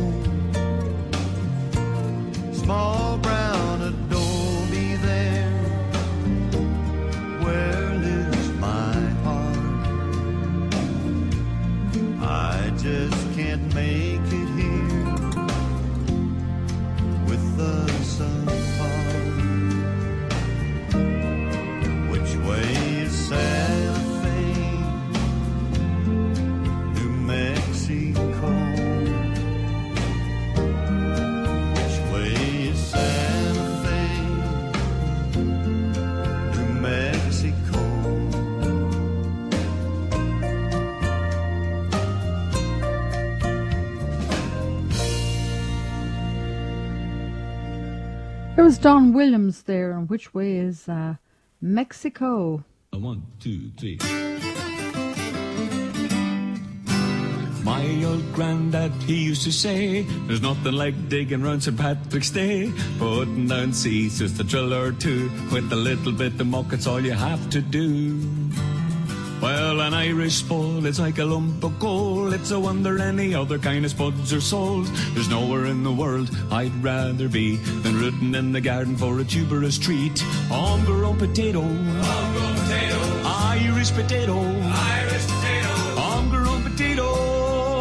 Small brown adobe there, where lives my heart. I just can't make it here with us apart. Which way is Santa Fe, New Mexico? Which way is Santa Fe, New Mexico? There was Don Williams there, and which way is uh, Mexico? A one, two, three. My old granddad, he used to say, there's nothing like digging round Saint Patrick's Day. Putting down seeds, just a drill or two. With a little bit of muck, it's all you have to do. Well, an Irish spud, it's like a lump of gold. It's a wonder any other kind of spuds are sold. There's nowhere in the world I'd rather be than rooting in the garden for a tuberous treat. Homegrown potato, homegrown potato, Irish potato, Irish potato, homegrown potato.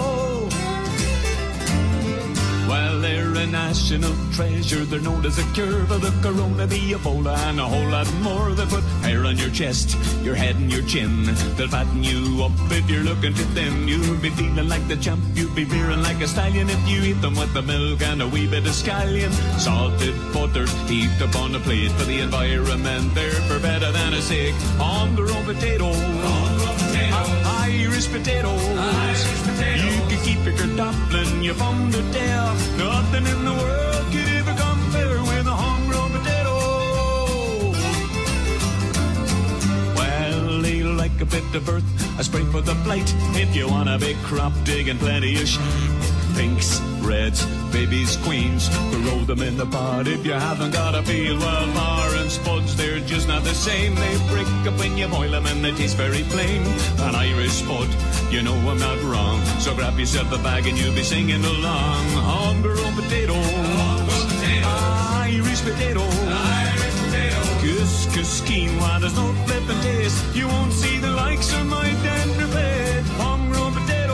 Well, they're a national treasure. They're known as a cure for the corona, the Ebola, and a whole lot more. They put hair on your chest, your head and your chin. They'll fatten you up if you're looking too thin. You'll be feeling like the champ, you'll be rearing like a stallion if you eat them with the milk and a wee bit of scallion. Salted butter heaped up on a plate for the environment. They're for better than a steak. Homegrown potato, homegrown potato, Irish potatoes. Irish potato. You could keep your Dublin, you found it there. Nothing in the world could ever compare with a homegrown potato. Well, they like a bit of earth, a spray for the blight. If you want a big crop, digging plenty of sh- pinks, reds, babies, queens. Grow them in the pot if you haven't got a field. Well, foreign spuds, they're just not the same. They break up when you boil them and they taste very plain. An Irish spud, you know I'm not wrong. So grab yourself a bag and you'll be singing along. Homegrown potatoes, Irish potatoes, Irish potatoes. Cause hibiscus quinoa. There's no flippin' taste. You won't see the likes of my tender plate. Homegrown potato.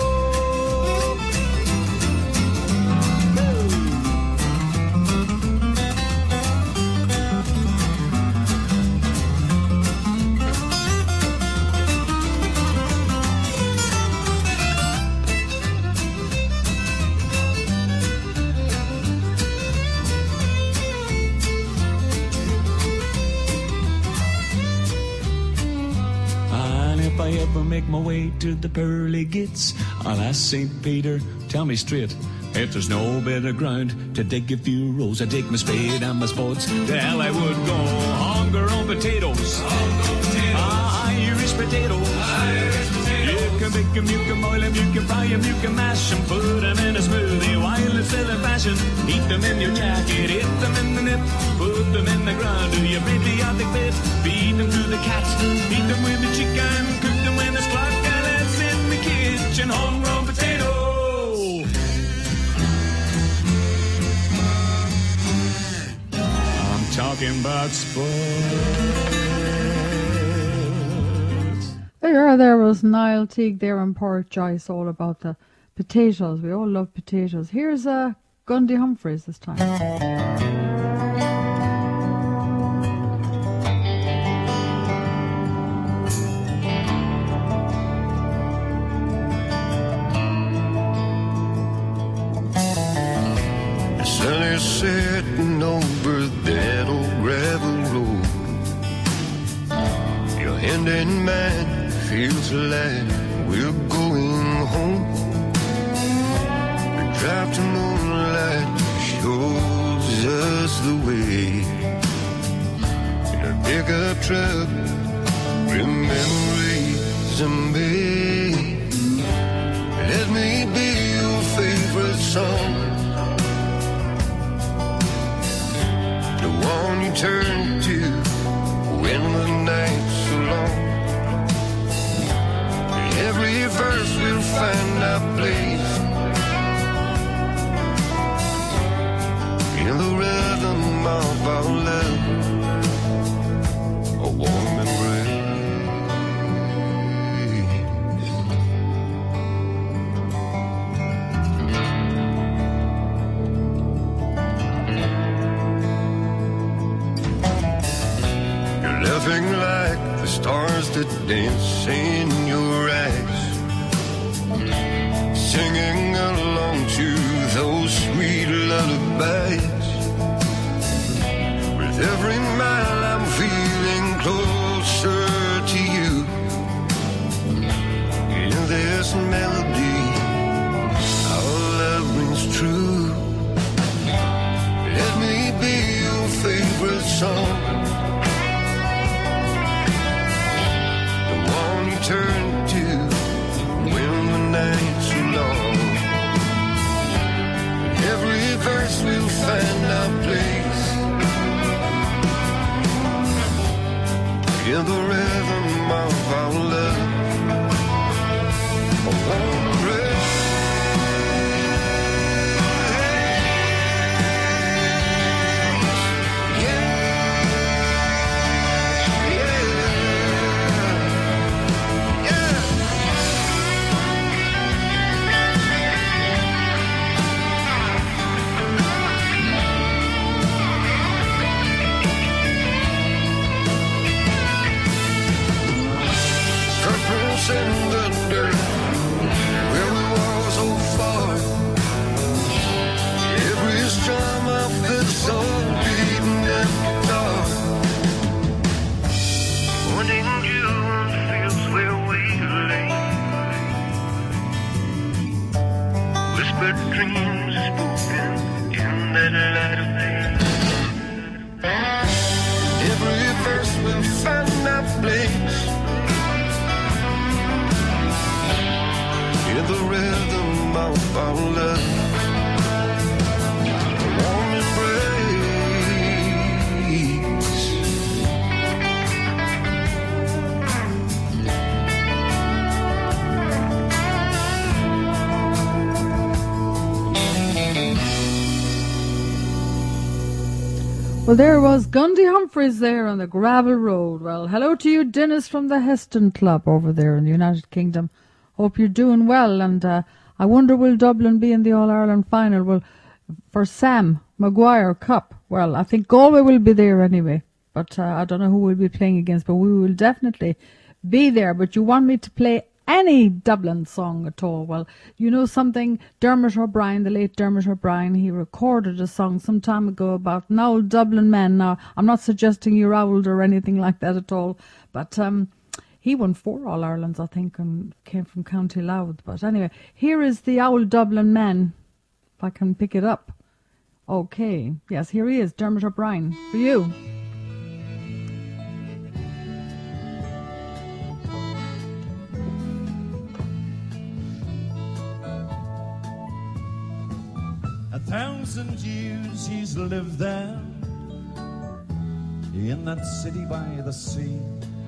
If I ever make my way to the pearly gates, I'll ask Saint Peter, tell me straight, if there's no better ground to dig a few rows, I take my spade and my spods, to hell I would go. Hunger on potatoes, ah, Irish potatoes. You can bake them, you can boil them, you can fry them, you can mash them, put them in a smoothie while it's still in fashion. Eat them in your jacket, hit them in the nip, put them in the ground, do your patriotic bit, feed them to the cat, eat them with the chicken, cook them when it's clock, and it's in the kitchen, homegrown potato. I'm talking about sports. There, there was Niall Teague there in Port Joyce, all about the potatoes. We all love potatoes. Here's uh, Gundy Humphreys this time. The sun is setting over that old gravel road. Your hand in mine feels like we're going home. The drive to moonlight shows us the way. In a pickup truck, memories are made. Let me be your favorite song, the one you turn to when the night's so long. Every verse will find our place in the rhythm of our love, a warm embrace. You're laughing like the stars that dance in your eyes, singing along to those sweet lullabies. With every mile I'm feeling closer to you. In this melody, our love rings true. Let me be your favorite song, turn to when the night's long. Every verse will find our place in the rhythm of our love, a warm embrace. In the dirt where we walk so far, every strum of this soul beating that guitar, wanting you feels where we lay, whispered dreams spoken in that light of day. Every verse will find our place in the rhythm of our love, a warm embrace. Well, there was Gundy Humphreys there on the gravel road. Well, hello to you, Dennis from the Heston Club over there in the United Kingdom. Hope you're doing well, and uh, I wonder will Dublin be in the All-Ireland final? Well, for Sam Maguire Cup, well, I think Galway will be there anyway, but uh, I don't know who we'll be playing against, but we will definitely be there. But you want me to play any Dublin song at all? Well, you know something, Dermot O'Brien, the late Dermot O'Brien, he recorded a song some time ago about an old Dublin man. Now, I'm not suggesting you're old or anything like that at all, but um, he won four All-Irelands, I think, and came from County Louth. But anyway, here is the old Dublin man, if I can pick it up. Okay, yes, here he is, Dermot O'Brien, for you. A thousand years he's lived there, in that city by the sea.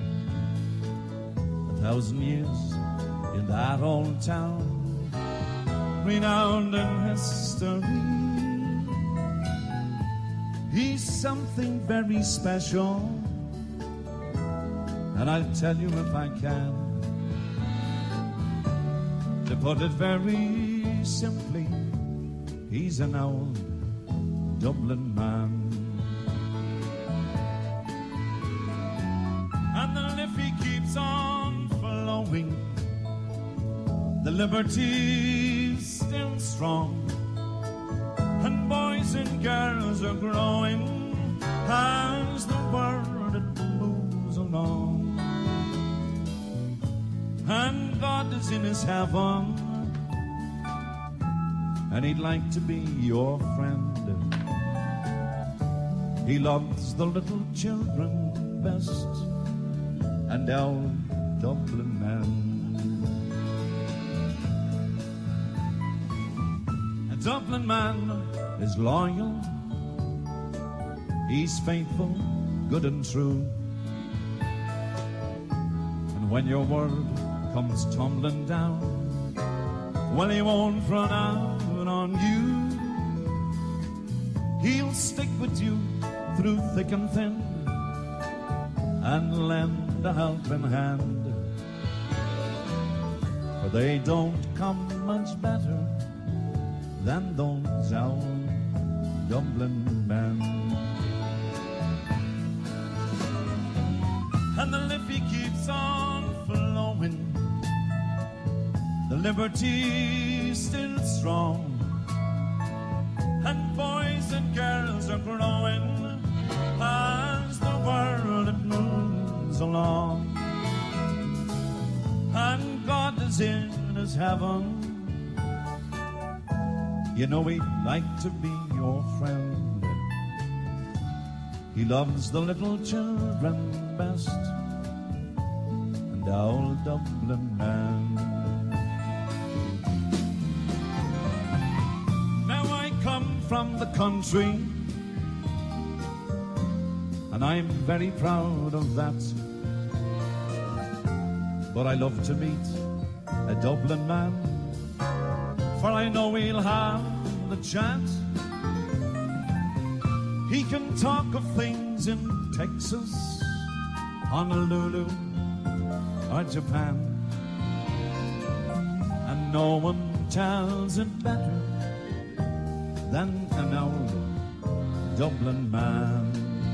A thousand years in that old town, renowned in history. He's something very special, and I'll tell you if I can, to put it very simply, he's an old Dublin man. And the Liffey keeps on flowing, the liberty's still strong, and boys and girls are growing as the world it moves along. And God is in his heaven, and he'd like to be your friend. He loves the little children best, and our Dublin man. A Dublin man is loyal, he's faithful, good and true. And when your word comes tumbling down, well, he won't run out on you. He'll stick with you through thick and thin, and lend a helping hand, for they don't come much better than those old Dublin men. And the Liffey keeps on flowing, the liberty's still strong, and boys and girls are growing as the world it moves along. And God is in his heaven, you know he'd like to be your friend. He loves the little children best, and old Dublin man. Now I come from the country, and I'm very proud of that, but I love to meet a Dublin man, for I know he'll have the chat. He can talk of things in Texas, Honolulu, or Japan, and no one tells it better than an old Dublin man.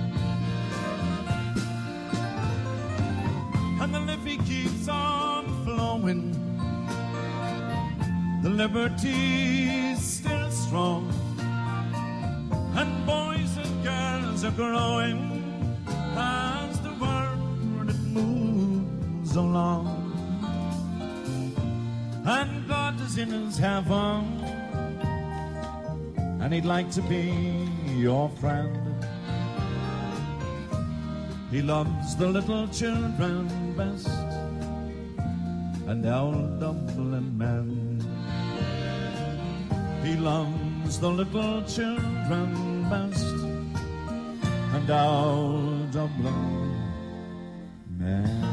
And the Liffey keeps on flowing, the liberty's still strong, and boys and girls are growing as the world it moves along. And God is in his heaven, and he'd like to be your friend. He loves the little children best, and old Dublin men. He loves the little children best, and old Dublin men.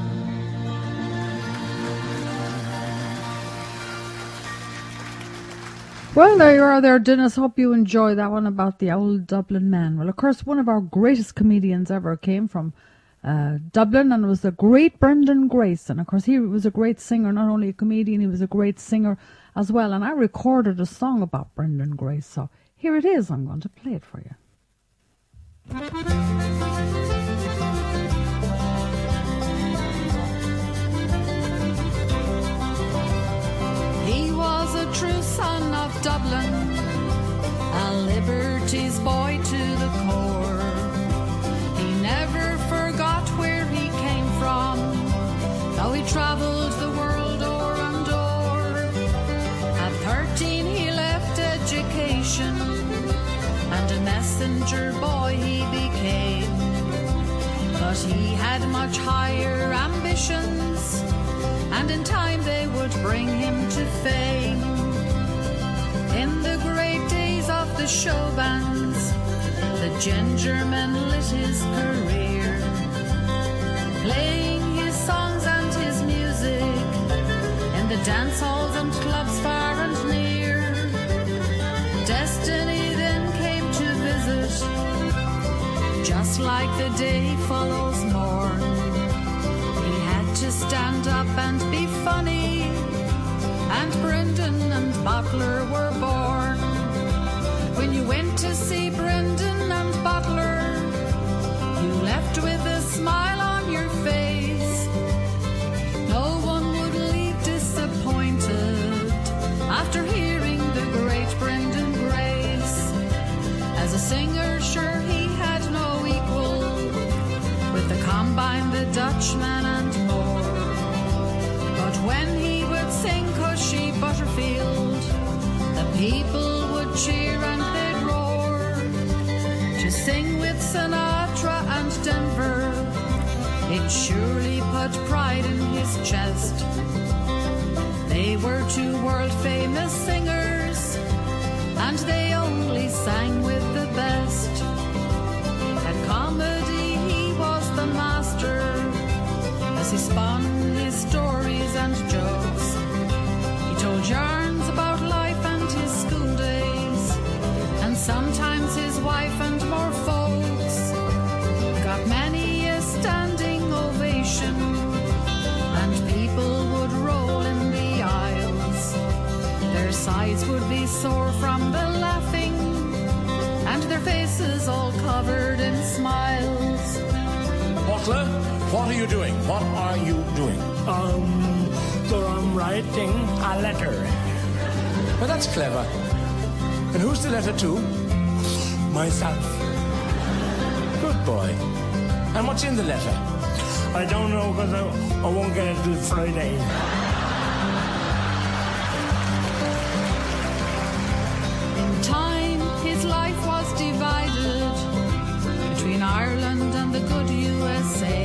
Well, there you are there, Dennis. Hope you enjoy that one about the old Dublin man. Well, of course, one of our greatest comedians ever came from uh, Dublin, and was the great Brendan Grace. And, of course, he was a great singer, not only a comedian, he was a great singer as well. And I recorded a song about Brendan Grace, so here it is. I'm going to play it for you. He was a true son of Dublin, a Liberty's boy to the core. He never forgot where he came from, though he travelled the world o'er and o'er. At thirteen he left education, and a messenger boy he became. But he had much higher ambitions, and in time they would bring him to fame. In the great days of the show bands, the Gingerman lit his career, playing his songs and his music in the dance halls and clubs far and near. Destiny then came to visit, just like the day follows morn. To stand up and be funny, and Brendan and Butler were born. When you went to see Brendan and Butler, you left with a smile on your face. No one would leave disappointed after hearing the great Brendan Grace. As a singer, sure he had no equal, with the combine, the Dutchman and more. But when he would sing Cushy Butterfield, the people would cheer and they'd roar. To sing with Sinatra and Denver, it surely put pride in his chest. They were two world famous singers, and they only sang with the best. At comedy he was the master, as he spun his stories and jokes. He told yarns about life and his school days, and sometimes his wife and more folks. Got many a standing ovation, and people would roll in the aisles. Their sides would be sore from the laughing, and their faces all covered in smiles. Butler, what are you doing? What are you doing? Um, so I'm writing a letter. Well, that's clever. And who's the letter to? Myself. Good boy. And what's in the letter? I don't know, because I, I won't get it till Friday. In time, his life was divided between Ireland and the good U S A.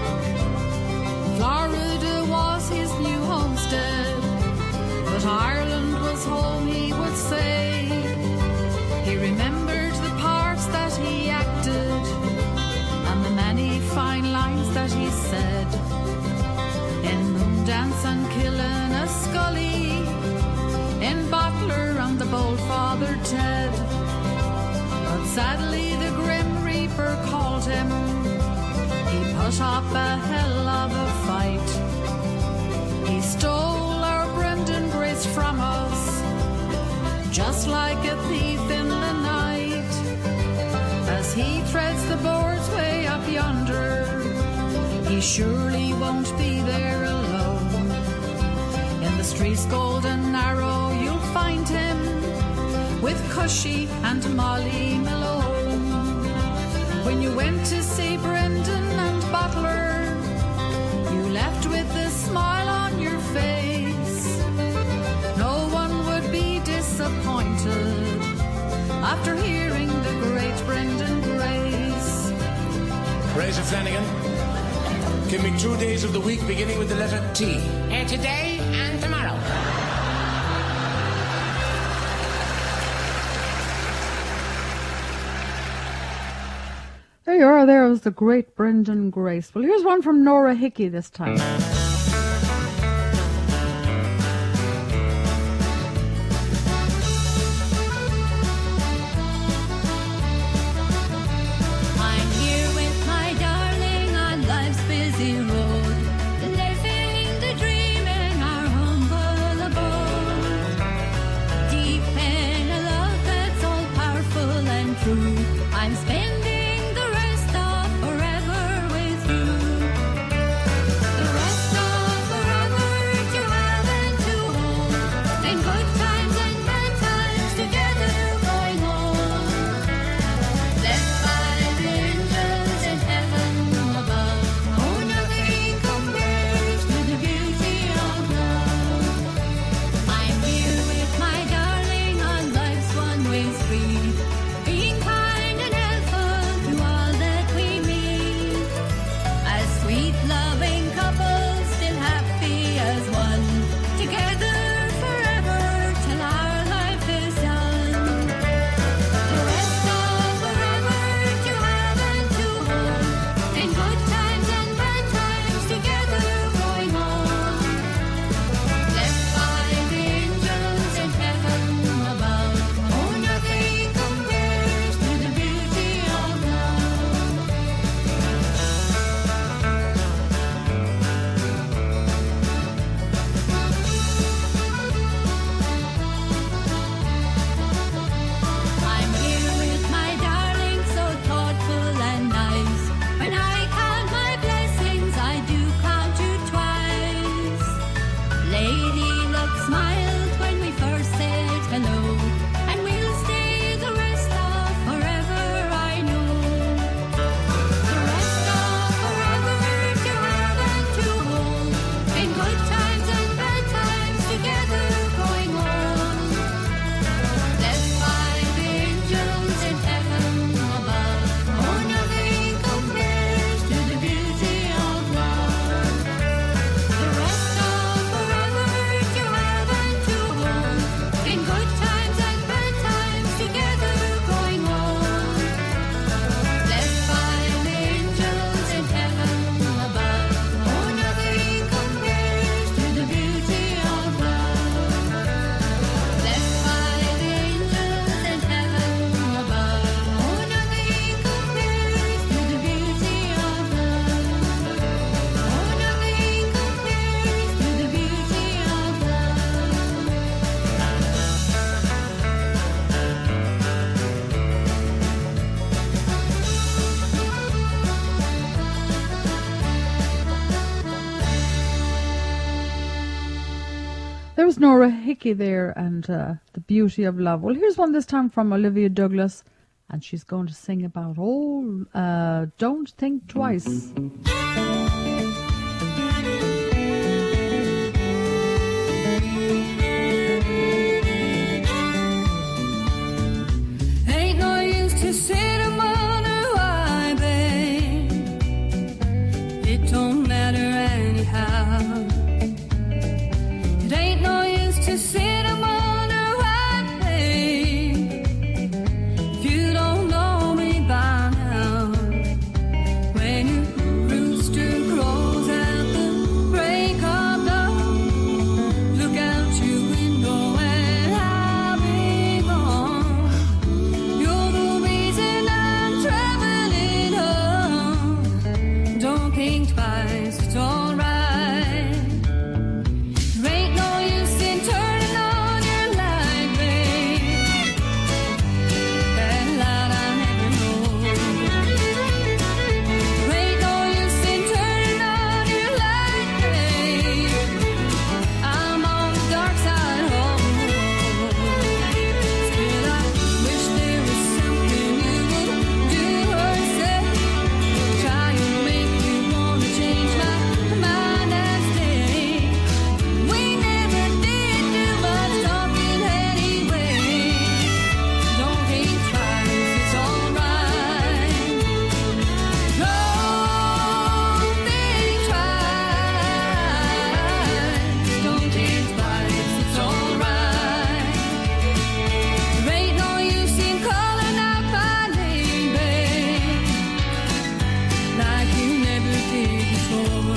Florida was his new homestead, but Ireland was home, he would say. He remembered the parts that he acted, and the many fine lines that he said. In Moondance and Killinascully, in Butler and the Bold Father Ted. But sadly the Grim Reaper called him. He put up a hell of a fight. He stole our Brendan Grace from us, just like a thief in the night. As he treads the boards way up yonder, he surely won't be there alone. In the streets golden narrow you'll find him, with Cushy and Molly Malone. When you went to see Brendan and Butler, you left with a smile on your face. No one would be disappointed after hearing the great Brendan Grace. Fraser Flanagan, give me two days of the week beginning with the letter T. Uh, today and tomorrow. There you are, there was the great Brendan Grace. Well, here's one from Nora Hickey this time. there's Nora Hickey there and uh, The Beauty of Love. Well, here's one this time from Olivia Douglas, and she's going to sing about, oh, uh, Don't Think Twice. Ain't no use to sit and wonder why, babe. It don't matter anyhow. It ain't no use to sit and wonder why, babe. If you don't know me by now, when your rooster crows at the break of dawn, look out your window and I'll be gone. You're the reason I'm traveling home. Don't think twice, it's alright. There ain't no use in turning on your light, babe. That light I never know. There ain't no use in turning on your light, babe. I'm on the dark side home. Still I wish there was something you would do or say. Try to make me wanna change my mind and stay. We never did do much talking anyway. Don't think twice, it's alright. Don't think twice. Don't think twice, it's alright. There ain't no use in calling out my name, babe, like you never did before.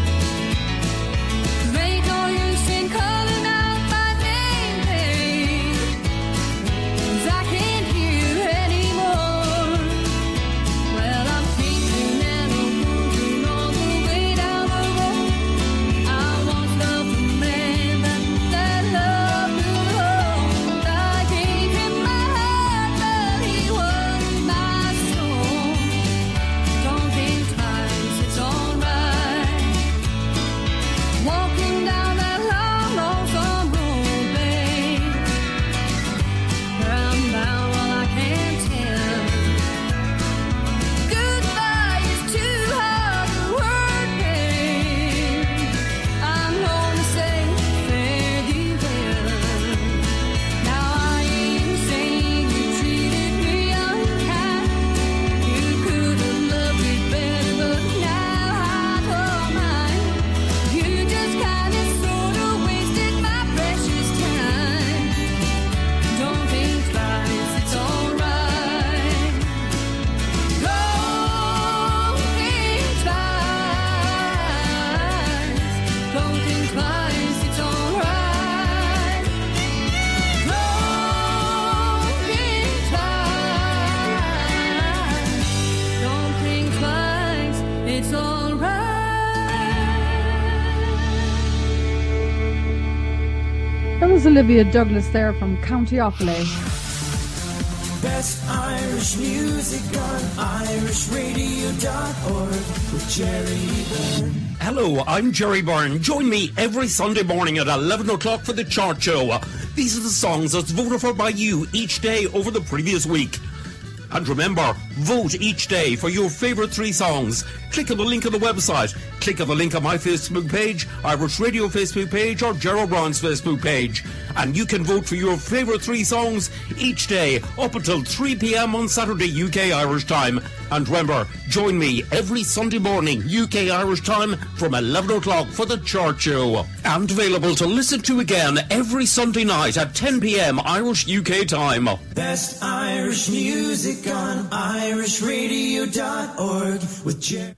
There ain't no use in calling out my name, babe, 'cause I can't hear you anymore. Well, I'm thinking and I'm wondering all the way down the road. I once loved a man that, that loved me alone. I gave him my heart, but he was my soul. Don't think twice, it's alright. Walking down that long, lonesome road, babe, where I'm bound, well, I can't tell. Goodbye is too hard a word, babe. I'm gonna say fare thee well. Now I ain't saying you treated me unkind. You could have loved me better, but now I don't mind. You just kinda sorta wasted my precious time. Don't think twice, it's alright. Don't think twice. Don't think twice, it's alright. Don't think twice. Don't think twice, it's alright. That was Olivia Douglas there from County Offaly. Best Irish music on irish radio dot org with Jerry Byrne. Hello, I'm Jerry Byrne. Join me every Sunday morning at eleven o'clock for the Chart Show. These are the songs that's voted for by you each day over the previous week. And remember, vote each day for your favourite three songs. Click on the link on the website. Click on the link on my Facebook page, Irish Radio Facebook page, or Gerald Brown's Facebook page. And you can vote for your favourite three songs each day up until three p.m. on Saturday U K Irish time. And remember, join me every Sunday morning U K Irish time from eleven o'clock for the Chart Show. And available to listen to again every Sunday night at ten p.m. Irish U K time. Best Irish music on irish radio dot org with Jerry.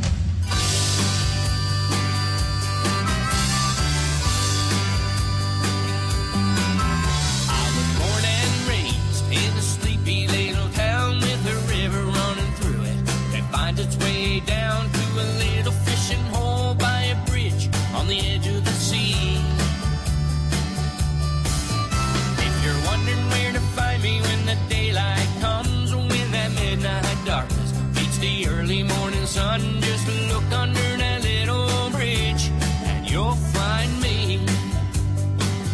I was born and raised in a sleepy little town with a river running through it that finds its way down to a little fishing hole by a bridge on the edge of the sea. If you're wondering where to find me when the daylight comes, or when that midnight darkness meets the early morning sun, just look under that little bridge and you'll find me.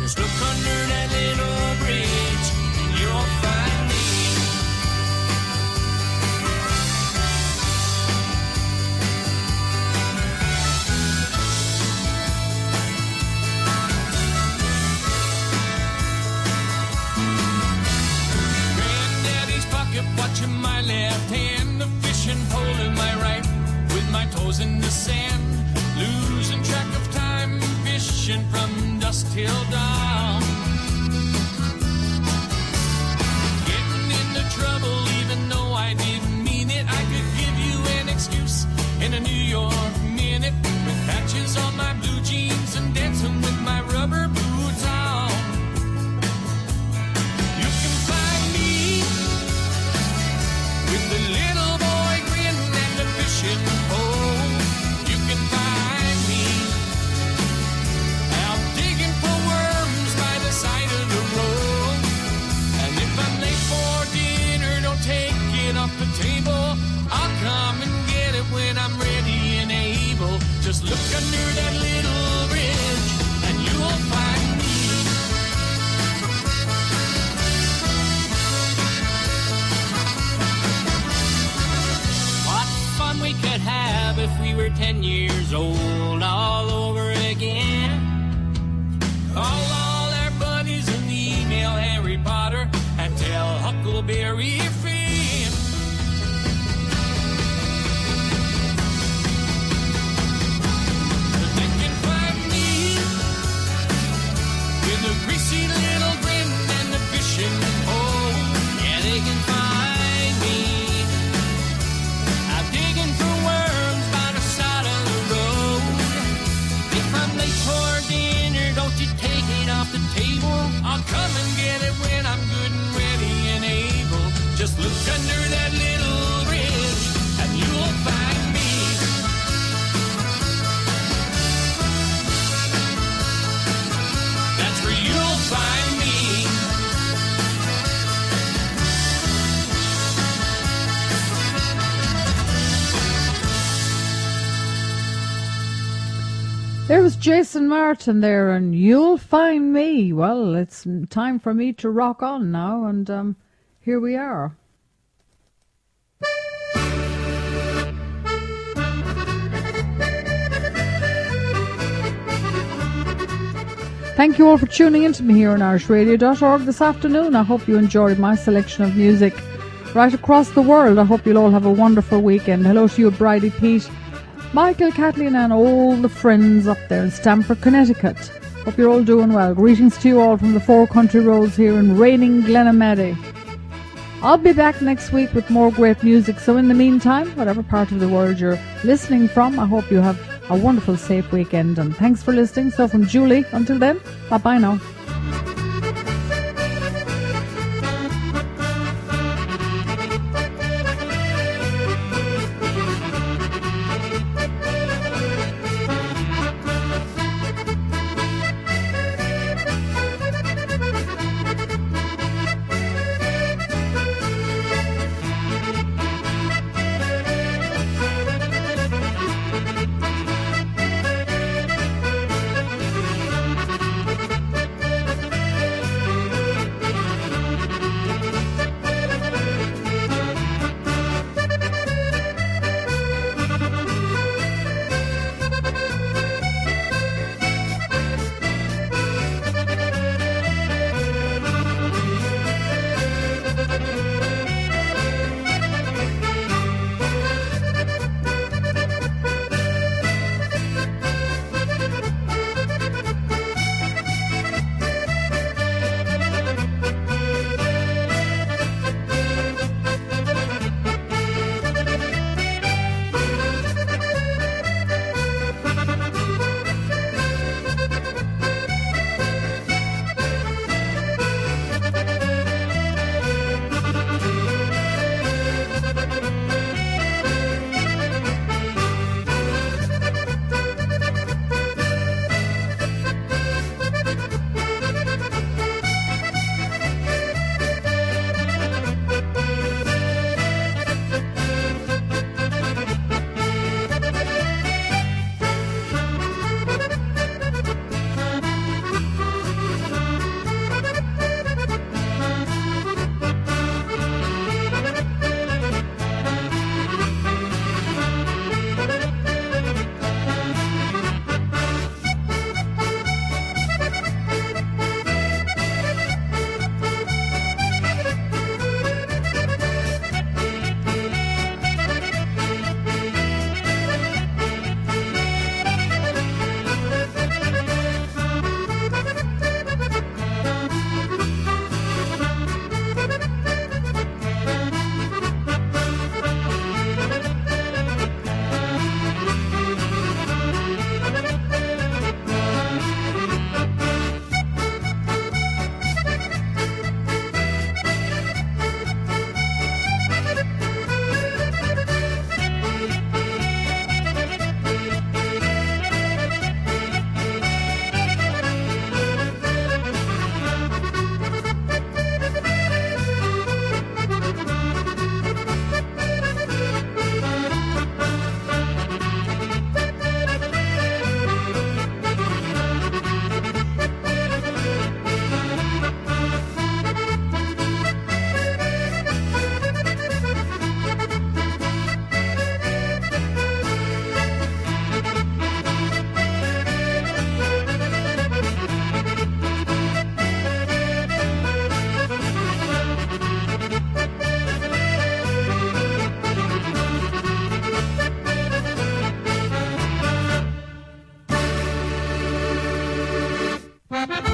Just look under that little bridge and you'll find me. Granddaddy's pocket watch in my left hand, a fishing pole in my right, with my toes in the sand, losing track of time, fishing from dusk till dawn. Getting into trouble even though I didn't mean it. I could give you an excuse in a New York minute, with patches on my blue jeans and dancing with my rubber boots on. You can find me with the little boy grin and the fishing pole. You can find me out digging for worms by the side of the road. And if I'm late for dinner, don't take it off the table. I'll come and get it when I'm ready and able. Just look under that little bridge and you'll find me. What fun we could have if we were ten years old all over again. Call all our buddies and email Harry Potter and tell Huckleberry Finn. But they can find me with a greasy little grin and a fishing pole. Yeah, they can find me out digging for worms by the side of the road. If I'm late for dinner, don't you take it off the table. I'll come and get it when I'm good and ready and able. Just look under that little bridge and you'll find me. That's where you'll find me. There was Jason Martin there, and You'll Find Me. Well, it's time for me to rock on now, and um, here we are. Thank you all for tuning in to me here on Irish Radio dot org this afternoon. I hope you enjoyed my selection of music right across the world. I hope you'll all have a wonderful weekend. Hello to you, Bridie Pete, Michael, Kathleen and all the friends up there in Stamford, Connecticut. Hope you're all doing well. Greetings to you all from the Four Country Roads here in reigning Glenamaddy. I'll be back next week with more great music. So in the meantime, whatever part of the world you're listening from, I hope you have a wonderful, safe weekend. And thanks for listening. So from Julie, until then, bye-bye now. Bye.